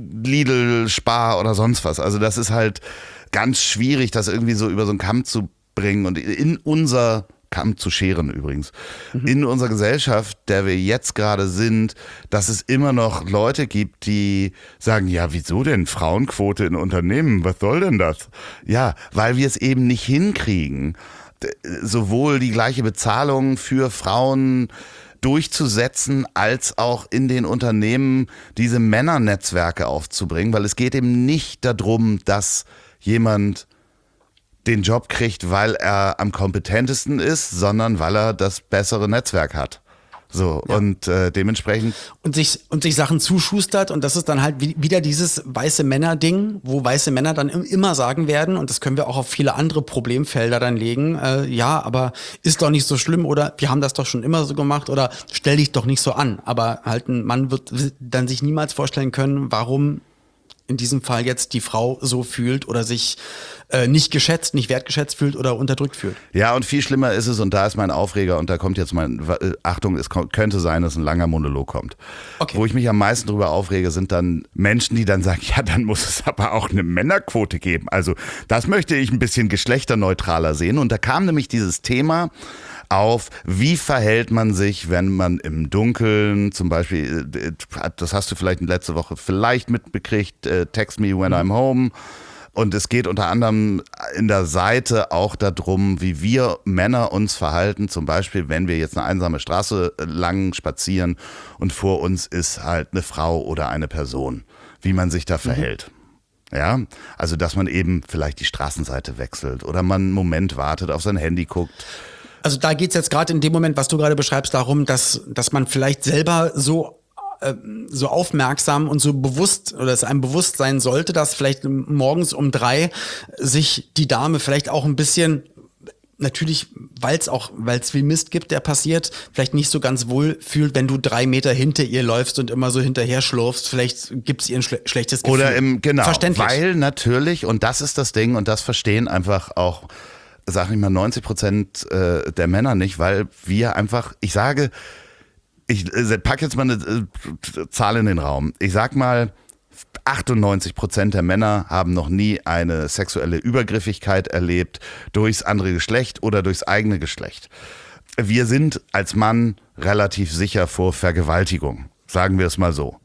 Lidl, Spar oder sonst was. Also das ist halt ganz schwierig, das irgendwie so über so einen Kamm zu bringen und in unser Kamm zu scheren übrigens. Mhm. In unserer Gesellschaft, der wir jetzt gerade sind, dass es immer noch Leute gibt, die sagen, ja, wieso denn Frauenquote in Unternehmen? Was soll denn das? Ja, weil wir es eben nicht hinkriegen, sowohl die gleiche Bezahlung für Frauen durchzusetzen, als auch in den Unternehmen diese Männernetzwerke aufzubringen, weil es geht eben nicht darum, dass jemand den Job kriegt, weil er am kompetentesten ist, sondern weil er das bessere Netzwerk hat. So, ja. und äh, dementsprechend. Und sich, und sich Sachen zuschustert und das ist dann halt wie, wieder dieses weiße Männer-Ding, wo weiße Männer dann immer sagen werden, und das können wir auch auf viele andere Problemfelder dann legen, äh, ja, aber ist doch nicht so schlimm oder wir haben das doch schon immer so gemacht oder stell dich doch nicht so an. Aber halt ein Mann wird dann sich niemals vorstellen können, warum in diesem Fall jetzt die Frau so fühlt oder sich äh, nicht geschätzt, nicht wertgeschätzt fühlt oder unterdrückt fühlt. Ja, und viel schlimmer ist es, und da ist mein Aufreger, und da kommt jetzt mein, äh, Achtung, es ko- könnte sein, dass ein langer Monolog kommt. Okay. Wo ich mich am meisten drüber aufrege, sind dann Menschen, die dann sagen, ja, dann muss es aber auch eine Männerquote geben. Also das möchte ich ein bisschen geschlechterneutraler sehen. Und da kam nämlich dieses Thema auf, wie verhält man sich, wenn man im Dunkeln, zum Beispiel, das hast du vielleicht letzte Woche vielleicht mitbekriegt, äh, Text me when I'm home. Und es geht unter anderem in der Seite auch darum, wie wir Männer uns verhalten. Zum Beispiel, wenn wir jetzt eine einsame Straße lang spazieren und vor uns ist halt eine Frau oder eine Person, wie man sich da verhält. Mhm. Ja, also dass man eben vielleicht die Straßenseite wechselt oder man einen Moment wartet, auf sein Handy guckt. Also da geht's jetzt gerade in dem Moment, was du gerade beschreibst, darum, dass, dass man vielleicht selber so, äh, so aufmerksam und so bewusst oder es einem bewusst sein sollte, dass vielleicht morgens um drei sich die Dame vielleicht auch ein bisschen, natürlich, weil es auch, weil es viel Mist gibt, der passiert, vielleicht nicht so ganz wohl fühlt, wenn du drei Meter hinter ihr läufst und immer so hinterher schlurfst. Vielleicht gibt's ihr ein schle- schlechtes Gefühl. Oder im, genau, Verständlich. weil natürlich, und das ist das Ding, und das verstehen einfach auch, sag ich mal, neunzig Prozent äh, der Männer nicht, weil wir einfach, ich sage, ich äh, pack jetzt mal eine äh, Zahl in den Raum. Ich sag mal, achtundneunzig Prozent der Männer haben noch nie eine sexuelle Übergriffigkeit erlebt durchs andere Geschlecht oder durchs eigene Geschlecht. Wir sind als Mann relativ sicher vor Vergewaltigung, sagen wir es mal so.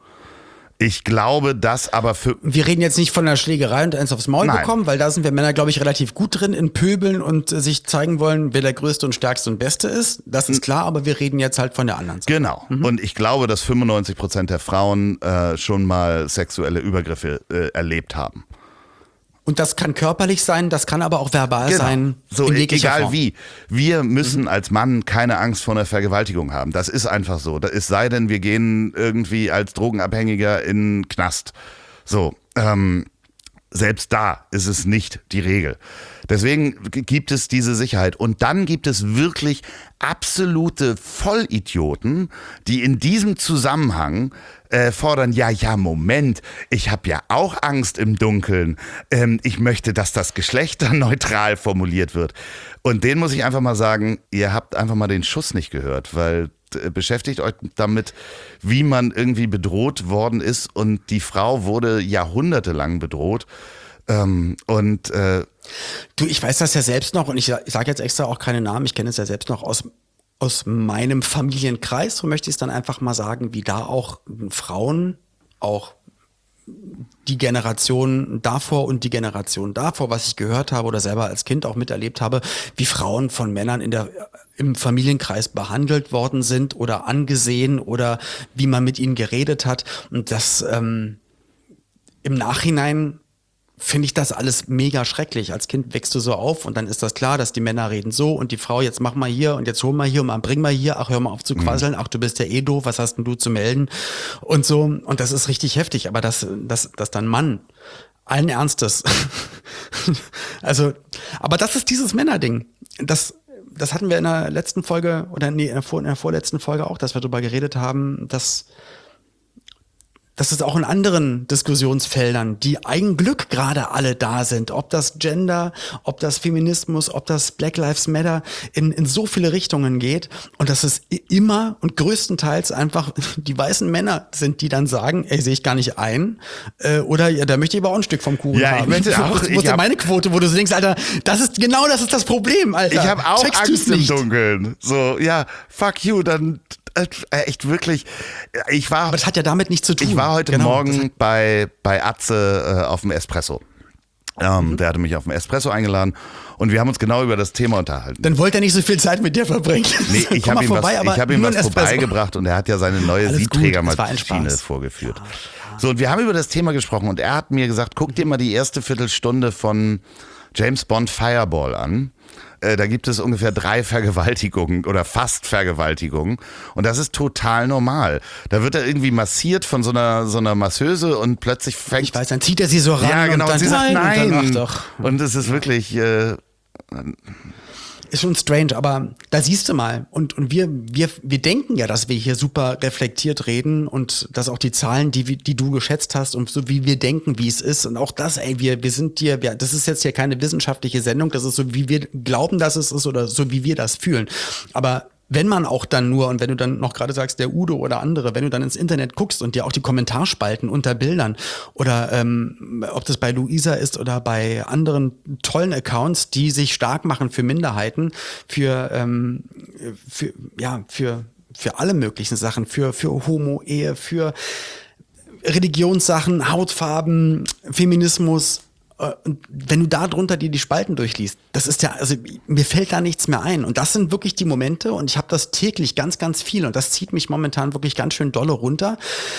Ich glaube, dass aber für... Wir reden jetzt nicht von einer Schlägerei und eins aufs Maul Nein. bekommen, weil da sind wir Männer, glaube ich, relativ gut drin in Pöbeln und äh, sich zeigen wollen, wer der Größte und Stärkste und Beste ist. Das ist klar, aber wir reden jetzt halt von der anderen Seite. Genau. Mhm. Und ich glaube, dass fünfundneunzig Prozent der Frauen äh, schon mal sexuelle Übergriffe äh, erlebt haben. Und das kann körperlich sein, das kann aber auch verbal Genau. sein. So, in jeglicher egal Form. wie. Wir müssen mhm. als Mann keine Angst vor einer Vergewaltigung haben. Das ist einfach so. Es sei denn, wir gehen irgendwie als Drogenabhängiger in den Knast. So. Ähm, Selbst da ist es nicht die Regel. Deswegen gibt es diese Sicherheit. Und dann gibt es wirklich absolute Vollidioten, die in diesem Zusammenhang äh, fordern, ja, ja, Moment, ich habe ja auch Angst im Dunkeln. Ähm, ich möchte, dass das geschlechterneutral formuliert wird. Und denen muss ich einfach mal sagen, ihr habt einfach mal den Schuss nicht gehört, weil beschäftigt euch damit, wie man irgendwie bedroht worden ist, und die Frau wurde jahrhundertelang bedroht. Ähm, und äh, Du, ich weiß das ja selbst noch, und ich, ich sage jetzt extra auch keine Namen, ich kenne es ja selbst noch aus, aus meinem Familienkreis, so möchte ich es dann einfach mal sagen, wie da auch Frauen, auch die Generation davor und die Generation davor, was ich gehört habe oder selber als Kind auch miterlebt habe, wie Frauen von Männern in der, im Familienkreis behandelt worden sind oder angesehen oder wie man mit ihnen geredet hat. Und das ähm, im Nachhinein finde ich das alles mega schrecklich. Als Kind wächst du so auf und dann ist das klar, dass die Männer reden so und die Frau, jetzt mach mal hier und jetzt hol mal hier und bring mal hier, ach, hör mal auf zu quasseln, ach, du bist ja eh doof, was hast denn du zu melden und so. Und das ist richtig heftig, aber dass, dass, dass dann Mann allen Ernstes, also, aber das ist dieses Männerding. Das, das hatten wir in der letzten Folge oder nee, in der, vor, in der vorletzten Folge auch, dass wir darüber geredet haben, dass dass es auch in anderen Diskussionsfeldern, die ein Glück gerade alle da sind, ob das Gender, ob das Feminismus, ob das Black Lives Matter, in, in so viele Richtungen geht und dass es immer und größtenteils einfach die weißen Männer sind, die dann sagen, ey, sehe ich gar nicht ein, äh, oder ja, da möchte ich aber auch ein Stück vom Kuchen ja, haben. Ich möchte auch, wo ist denn meine Quote, wo du so denkst, Alter, das ist genau das ist das Problem, Alter. Ich habe auch Checkst Angst du's nicht? im Dunkeln. So, ja, fuck you, dann äh, echt wirklich. Ich war, aber das hat ja damit nichts zu tun. Ich war heute genau, Morgen bei, bei Atze äh, auf dem Espresso. Ähm, mhm. Der hatte mich auf dem Espresso eingeladen und wir haben uns genau über das Thema unterhalten. Dann wollte er nicht so viel Zeit mit dir verbringen. Nee, ich habe ihm vorbei, was, ich hab ihm was vorbeigebracht und er hat ja seine neue Siebträgermaschine vorgeführt. Ja, ja. So, und wir haben über das Thema gesprochen und er hat mir gesagt, guck dir mal die erste Viertelstunde von James Bond Fireball an. Da gibt es ungefähr drei Vergewaltigungen oder fast Vergewaltigungen und das ist total normal. Da wird er irgendwie massiert von so einer so einer Masseuse und plötzlich fängt... Ich weiß, dann zieht er sie so ran ja, genau, und dann und sie sagt nein. nein. Und, doch. Und es ist wirklich... Äh, ist schon strange, aber da siehst du mal. Und, und wir, wir, wir denken ja, dass wir hier super reflektiert reden und dass auch die Zahlen, die, die du geschätzt hast und so wie wir denken, wie es ist. Und auch das, ey, wir, wir sind hier, wir, das ist jetzt hier keine wissenschaftliche Sendung, das ist so, wie wir glauben, dass es ist oder so, wie wir das fühlen. Aber wenn man auch dann nur, und wenn du dann noch gerade sagst, der Udo oder andere, wenn du dann ins Internet guckst und dir auch die Kommentarspalten unter Bildern oder ähm, ob das bei Luisa ist oder bei anderen tollen Accounts, die sich stark machen für Minderheiten, für, ähm, für ja, für, für alle möglichen Sachen, für, für Homo-Ehe, für Religionssachen, Hautfarben, Feminismus. Und wenn du da drunter dir die Spalten durchliest, das ist ja, also mir fällt da nichts mehr ein. Und das sind wirklich die Momente und ich habe das täglich ganz, ganz viel und das zieht mich momentan wirklich ganz schön dolle runter,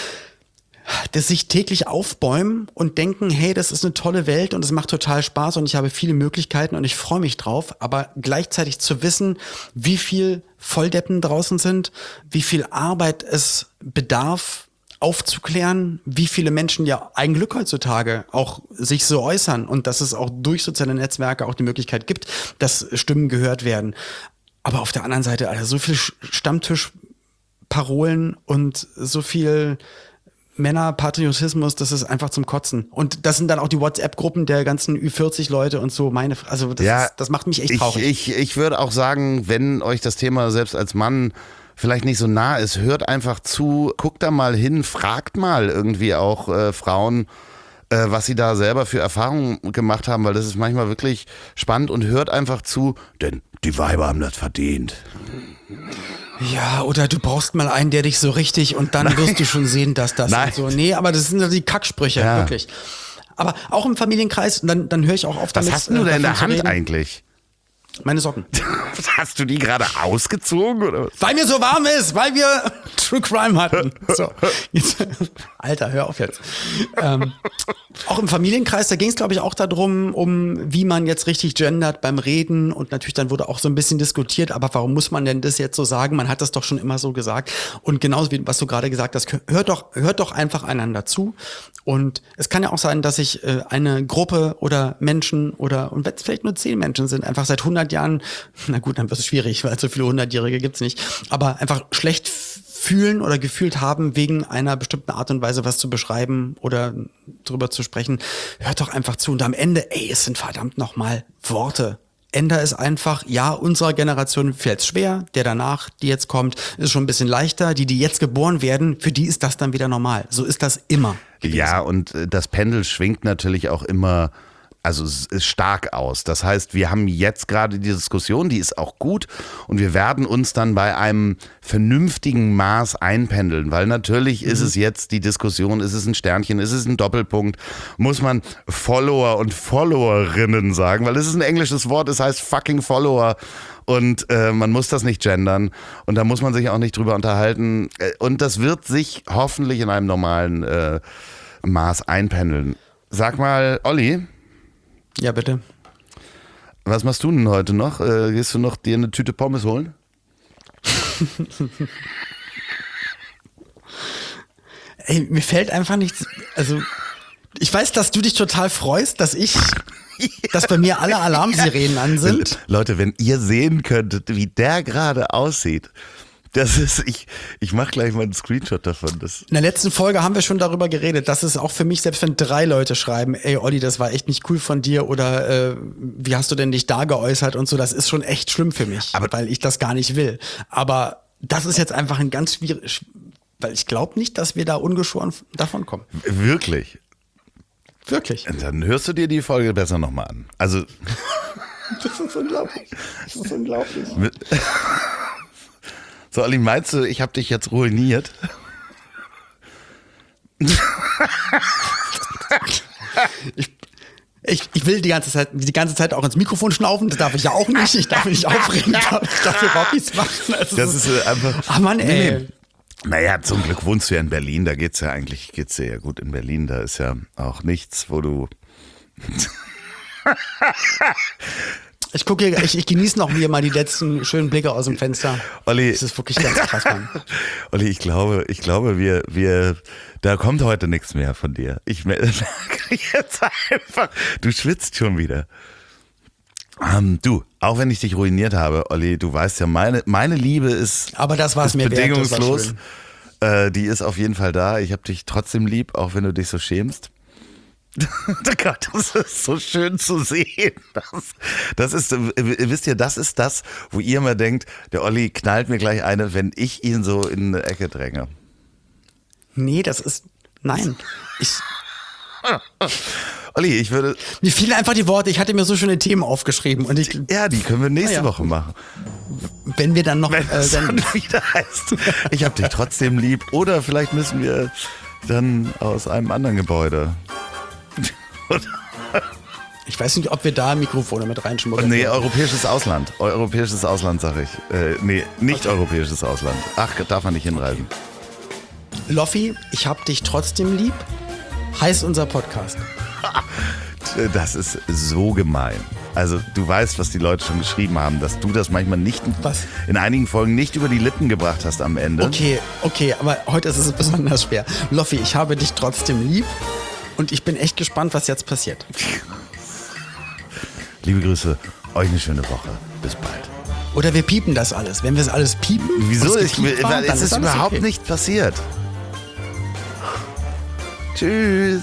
dass sich täglich aufbäumen und denken, hey, das ist eine tolle Welt und es macht total Spaß und ich habe viele Möglichkeiten und ich freue mich drauf, aber gleichzeitig zu wissen, wie viel Volldeppen draußen sind, wie viel Arbeit es bedarf, aufzuklären, wie viele Menschen ja ein Glück heutzutage auch sich so äußern und dass es auch durch soziale Netzwerke auch die Möglichkeit gibt, dass Stimmen gehört werden. Aber auf der anderen Seite, Alter, so viel Stammtischparolen und so viel Männerpatriotismus, das ist einfach zum Kotzen. Und das sind dann auch die WhatsApp-Gruppen der ganzen Ü vierzig Leute und so. Meine, also das, ja, ist, das macht mich echt traurig. Ich, ich, ich würde auch sagen, wenn euch das Thema selbst als Mann vielleicht nicht so nah ist, hört einfach zu, guckt da mal hin, fragt mal irgendwie auch äh, Frauen, äh, was sie da selber für Erfahrungen gemacht haben, weil das ist manchmal wirklich spannend und hört einfach zu, denn die Weiber haben das verdient. Ja, oder du brauchst mal einen, der dich so richtig und dann Nein. wirst du schon sehen, dass das Nein. und so. Nee, aber das sind ja die Kacksprüche, ja. wirklich. Aber auch im Familienkreis, dann, dann höre ich auch auf damit. Was hast du denn in der Hand reden. eigentlich? Meine Socken. Hast du die gerade ausgezogen oder was? Weil mir so warm ist, weil wir True Crime hatten. So, jetzt, Alter, hör auf jetzt. Ähm, auch im Familienkreis, da ging es, glaube ich, auch darum, um wie man jetzt richtig gendert beim Reden. Und natürlich dann wurde auch so ein bisschen diskutiert, aber warum muss man denn das jetzt so sagen? Man hat das doch schon immer so gesagt. Und genauso wie was du gerade gesagt hast, hört doch, hört doch einfach einander zu. Und es kann ja auch sein, dass sich äh, eine Gruppe oder Menschen oder, und wenn es vielleicht nur zehn Menschen sind, einfach seit hundert Jahren, na gut, dann wird es schwierig, weil so viele Hundertjährige gibt's nicht, aber einfach schlecht fühlen oder gefühlt haben, wegen einer bestimmten Art und Weise was zu beschreiben oder drüber zu sprechen. Hört doch einfach zu. Und am Ende, ey, es sind verdammt nochmal Worte. Ende ist einfach, ja, unserer Generation fällt es schwer, der danach, die jetzt kommt, ist schon ein bisschen leichter. Die, die jetzt geboren werden, für die ist das dann wieder normal. So ist das immer gewesen. Ja, und das Pendel schwingt natürlich auch immer, also es ist stark aus. Das heißt, wir haben jetzt gerade die Diskussion, die ist auch gut und wir werden uns dann bei einem vernünftigen Maß einpendeln, weil natürlich mhm. ist es jetzt die Diskussion, ist es ein Sternchen, ist es ein Doppelpunkt, muss man Follower und Followerinnen sagen, weil es ist ein englisches Wort, es heißt fucking Follower und äh, man muss das nicht gendern und da muss man sich auch nicht drüber unterhalten und das wird sich hoffentlich in einem normalen äh, Maß einpendeln. Sag mal, Olli. Ja, bitte. Was machst du denn heute noch? Äh, gehst du noch dir eine Tüte Pommes holen? Ey, mir fällt einfach nichts, also ich weiß, dass du dich total freust, dass ich, dass bei mir alle Alarmsirenen an sind. Leute, wenn ihr sehen könntet, wie der gerade aussieht, das ist, ich, ich mache gleich mal einen Screenshot davon. Das In der letzten Folge haben wir schon darüber geredet, dass es auch für mich, selbst wenn drei Leute schreiben, ey Olli, das war echt nicht cool von dir oder äh, wie hast du denn dich da geäußert und so, das ist schon echt schlimm für mich, aber weil ich das gar nicht will. Aber das ist jetzt einfach ein ganz schwierig, weil ich glaube nicht, dass wir da ungeschoren davon kommen. Wirklich? Wirklich. Dann hörst du dir die Folge besser nochmal an. Also das ist unglaublich. Das ist unglaublich. So, Olli, meinst du, ich habe dich jetzt ruiniert? ich, ich, ich will die ganze Zeit, die ganze Zeit auch ins Mikrofon schnaufen, das darf ich ja auch nicht. Ich darf mich nicht aufregen, ich darf überhaupt nichts machen. Also das ist äh, einfach. Ach Mann, ey. Nee, nee. Naja, zum Glück wohnst du ja in Berlin, da geht's ja eigentlich, geht's dir ja gut in Berlin, da ist ja auch nichts, wo du. Ich gucke hier, ich, ich genieße noch hier mal die letzten schönen Blicke aus dem Fenster. Olli, das ist wirklich ganz krass, Mann. Olli, ich glaube, ich glaube, wir, wir, da kommt heute nichts mehr von dir. Ich merke jetzt einfach, du schwitzt schon wieder. Ähm, du, auch wenn ich dich ruiniert habe, Olli, du weißt ja, meine, meine Liebe ist, aber das war's ist mir bedingungslos. Wert, das war schön. Äh, die ist auf jeden Fall da. Ich habe dich trotzdem lieb, auch wenn du dich so schämst. Gott, das ist so schön zu sehen. Das, das ist, wisst ihr, das ist das, wo ihr immer denkt, der Olli knallt mir gleich eine, wenn ich ihn so in eine Ecke dränge. Nee, das ist, nein. Ich, Olli, ich würde... Mir fielen einfach die Worte, ich hatte mir so schöne Themen aufgeschrieben. Und ich, ja, die können wir nächste ja. Woche machen. Wenn wir dann noch... Wenn es äh, dann dann wieder heißt, ich hab dich trotzdem lieb. Oder vielleicht müssen wir dann aus einem anderen Gebäude... Ich weiß nicht, ob wir da Mikrofone mit reinschmuggeln. Nee, europäisches Ausland. Europäisches Ausland, sag ich. Äh, nee, nicht okay. Europäisches Ausland. Ach, darf man nicht hinreisen. Loffi, ich hab dich trotzdem lieb. Heißt unser Podcast. Das ist so gemein. Also du weißt, was die Leute schon geschrieben haben, dass du das manchmal nicht was? in einigen Folgen nicht über die Lippen gebracht hast am Ende. Okay, okay, aber heute ist es besonders schwer. Loffi, ich habe dich trotzdem lieb. Und ich bin echt gespannt, was jetzt passiert. Liebe Grüße, euch eine schöne Woche. Bis bald. Oder wir piepen das alles. Wenn wir es alles piepen, wieso? Es, ich, war, es ist, ist überhaupt okay. nicht passiert. Tschüss.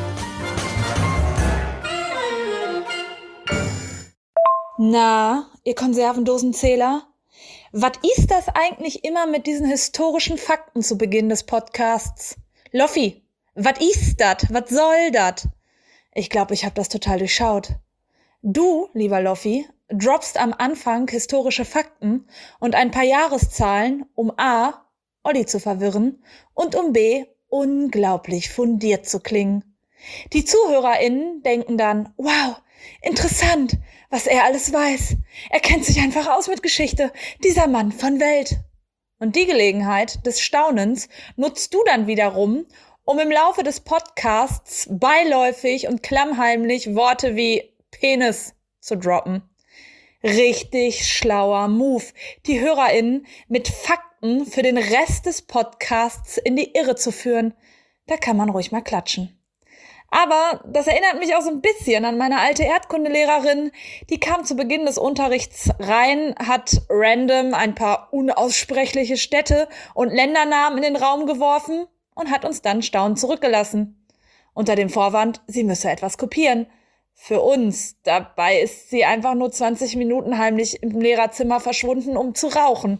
Na, ihr Konservendosenzähler? Was ist das eigentlich immer mit diesen historischen Fakten zu Beginn des Podcasts? Loffi, was ist das? Was soll das? Ich glaube, ich habe das total durchschaut. Du, lieber Loffi, droppst am Anfang historische Fakten und ein paar Jahreszahlen, um A, Olli zu verwirren und um B, unglaublich fundiert zu klingen. Die ZuhörerInnen denken dann, wow, Interessant, was er alles weiß. Er kennt sich einfach aus mit Geschichte. Dieser Mann von Welt. Und die Gelegenheit des Staunens nutzt du dann wiederum, um im Laufe des Podcasts beiläufig und klammheimlich Worte wie Penis zu droppen. Richtig schlauer Move, die HörerInnen mit Fakten für den Rest des Podcasts in die Irre zu führen. Da kann man ruhig mal klatschen. Aber das erinnert mich auch so ein bisschen an meine alte Erdkundelehrerin. Die kam zu Beginn des Unterrichts rein, hat random ein paar unaussprechliche Städte und Ländernamen in den Raum geworfen und hat uns dann staunend zurückgelassen. Unter dem Vorwand, sie müsse etwas kopieren. Für uns. Dabei ist sie einfach nur zwanzig Minuten heimlich im Lehrerzimmer verschwunden, um zu rauchen.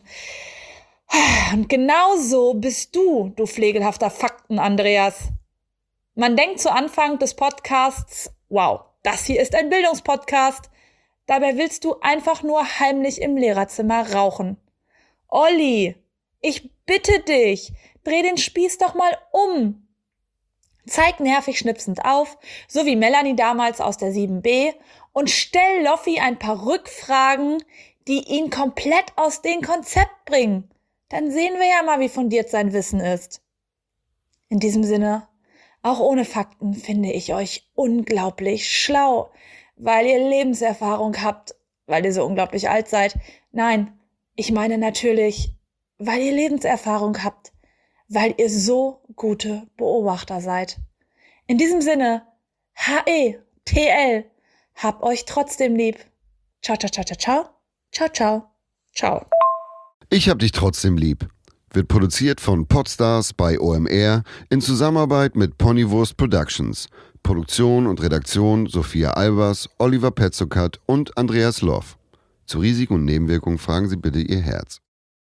Und genau so bist du, du pflegelhafter Fakten-Andreas. Man denkt zu Anfang des Podcasts, wow, das hier ist ein Bildungspodcast. Dabei willst du einfach nur heimlich im Lehrerzimmer rauchen. Olli, ich bitte dich, dreh den Spieß doch mal um. Zeig nervig schnipsend auf, so wie Melanie damals aus der sieben b, und stell Loffi ein paar Rückfragen, die ihn komplett aus dem Konzept bringen. Dann sehen wir ja mal, wie fundiert sein Wissen ist. In diesem Sinne, auch ohne Fakten finde ich euch unglaublich schlau, weil ihr Lebenserfahrung habt, weil ihr so unglaublich alt seid. Nein, ich meine natürlich, weil ihr Lebenserfahrung habt, weil ihr so gute Beobachter seid. In diesem Sinne, H E T L, hab euch trotzdem lieb. Ciao, ciao, ciao, ciao, ciao, ciao, ciao, ciao. Ich hab dich trotzdem lieb. Wird produziert von Podstars bei O M R in Zusammenarbeit mit Ponywurst Productions. Produktion und Redaktion Sophia Albers, Oliver Petzokat und Andreas Loff. Zu Risiken und Nebenwirkungen fragen Sie bitte Ihr Herz.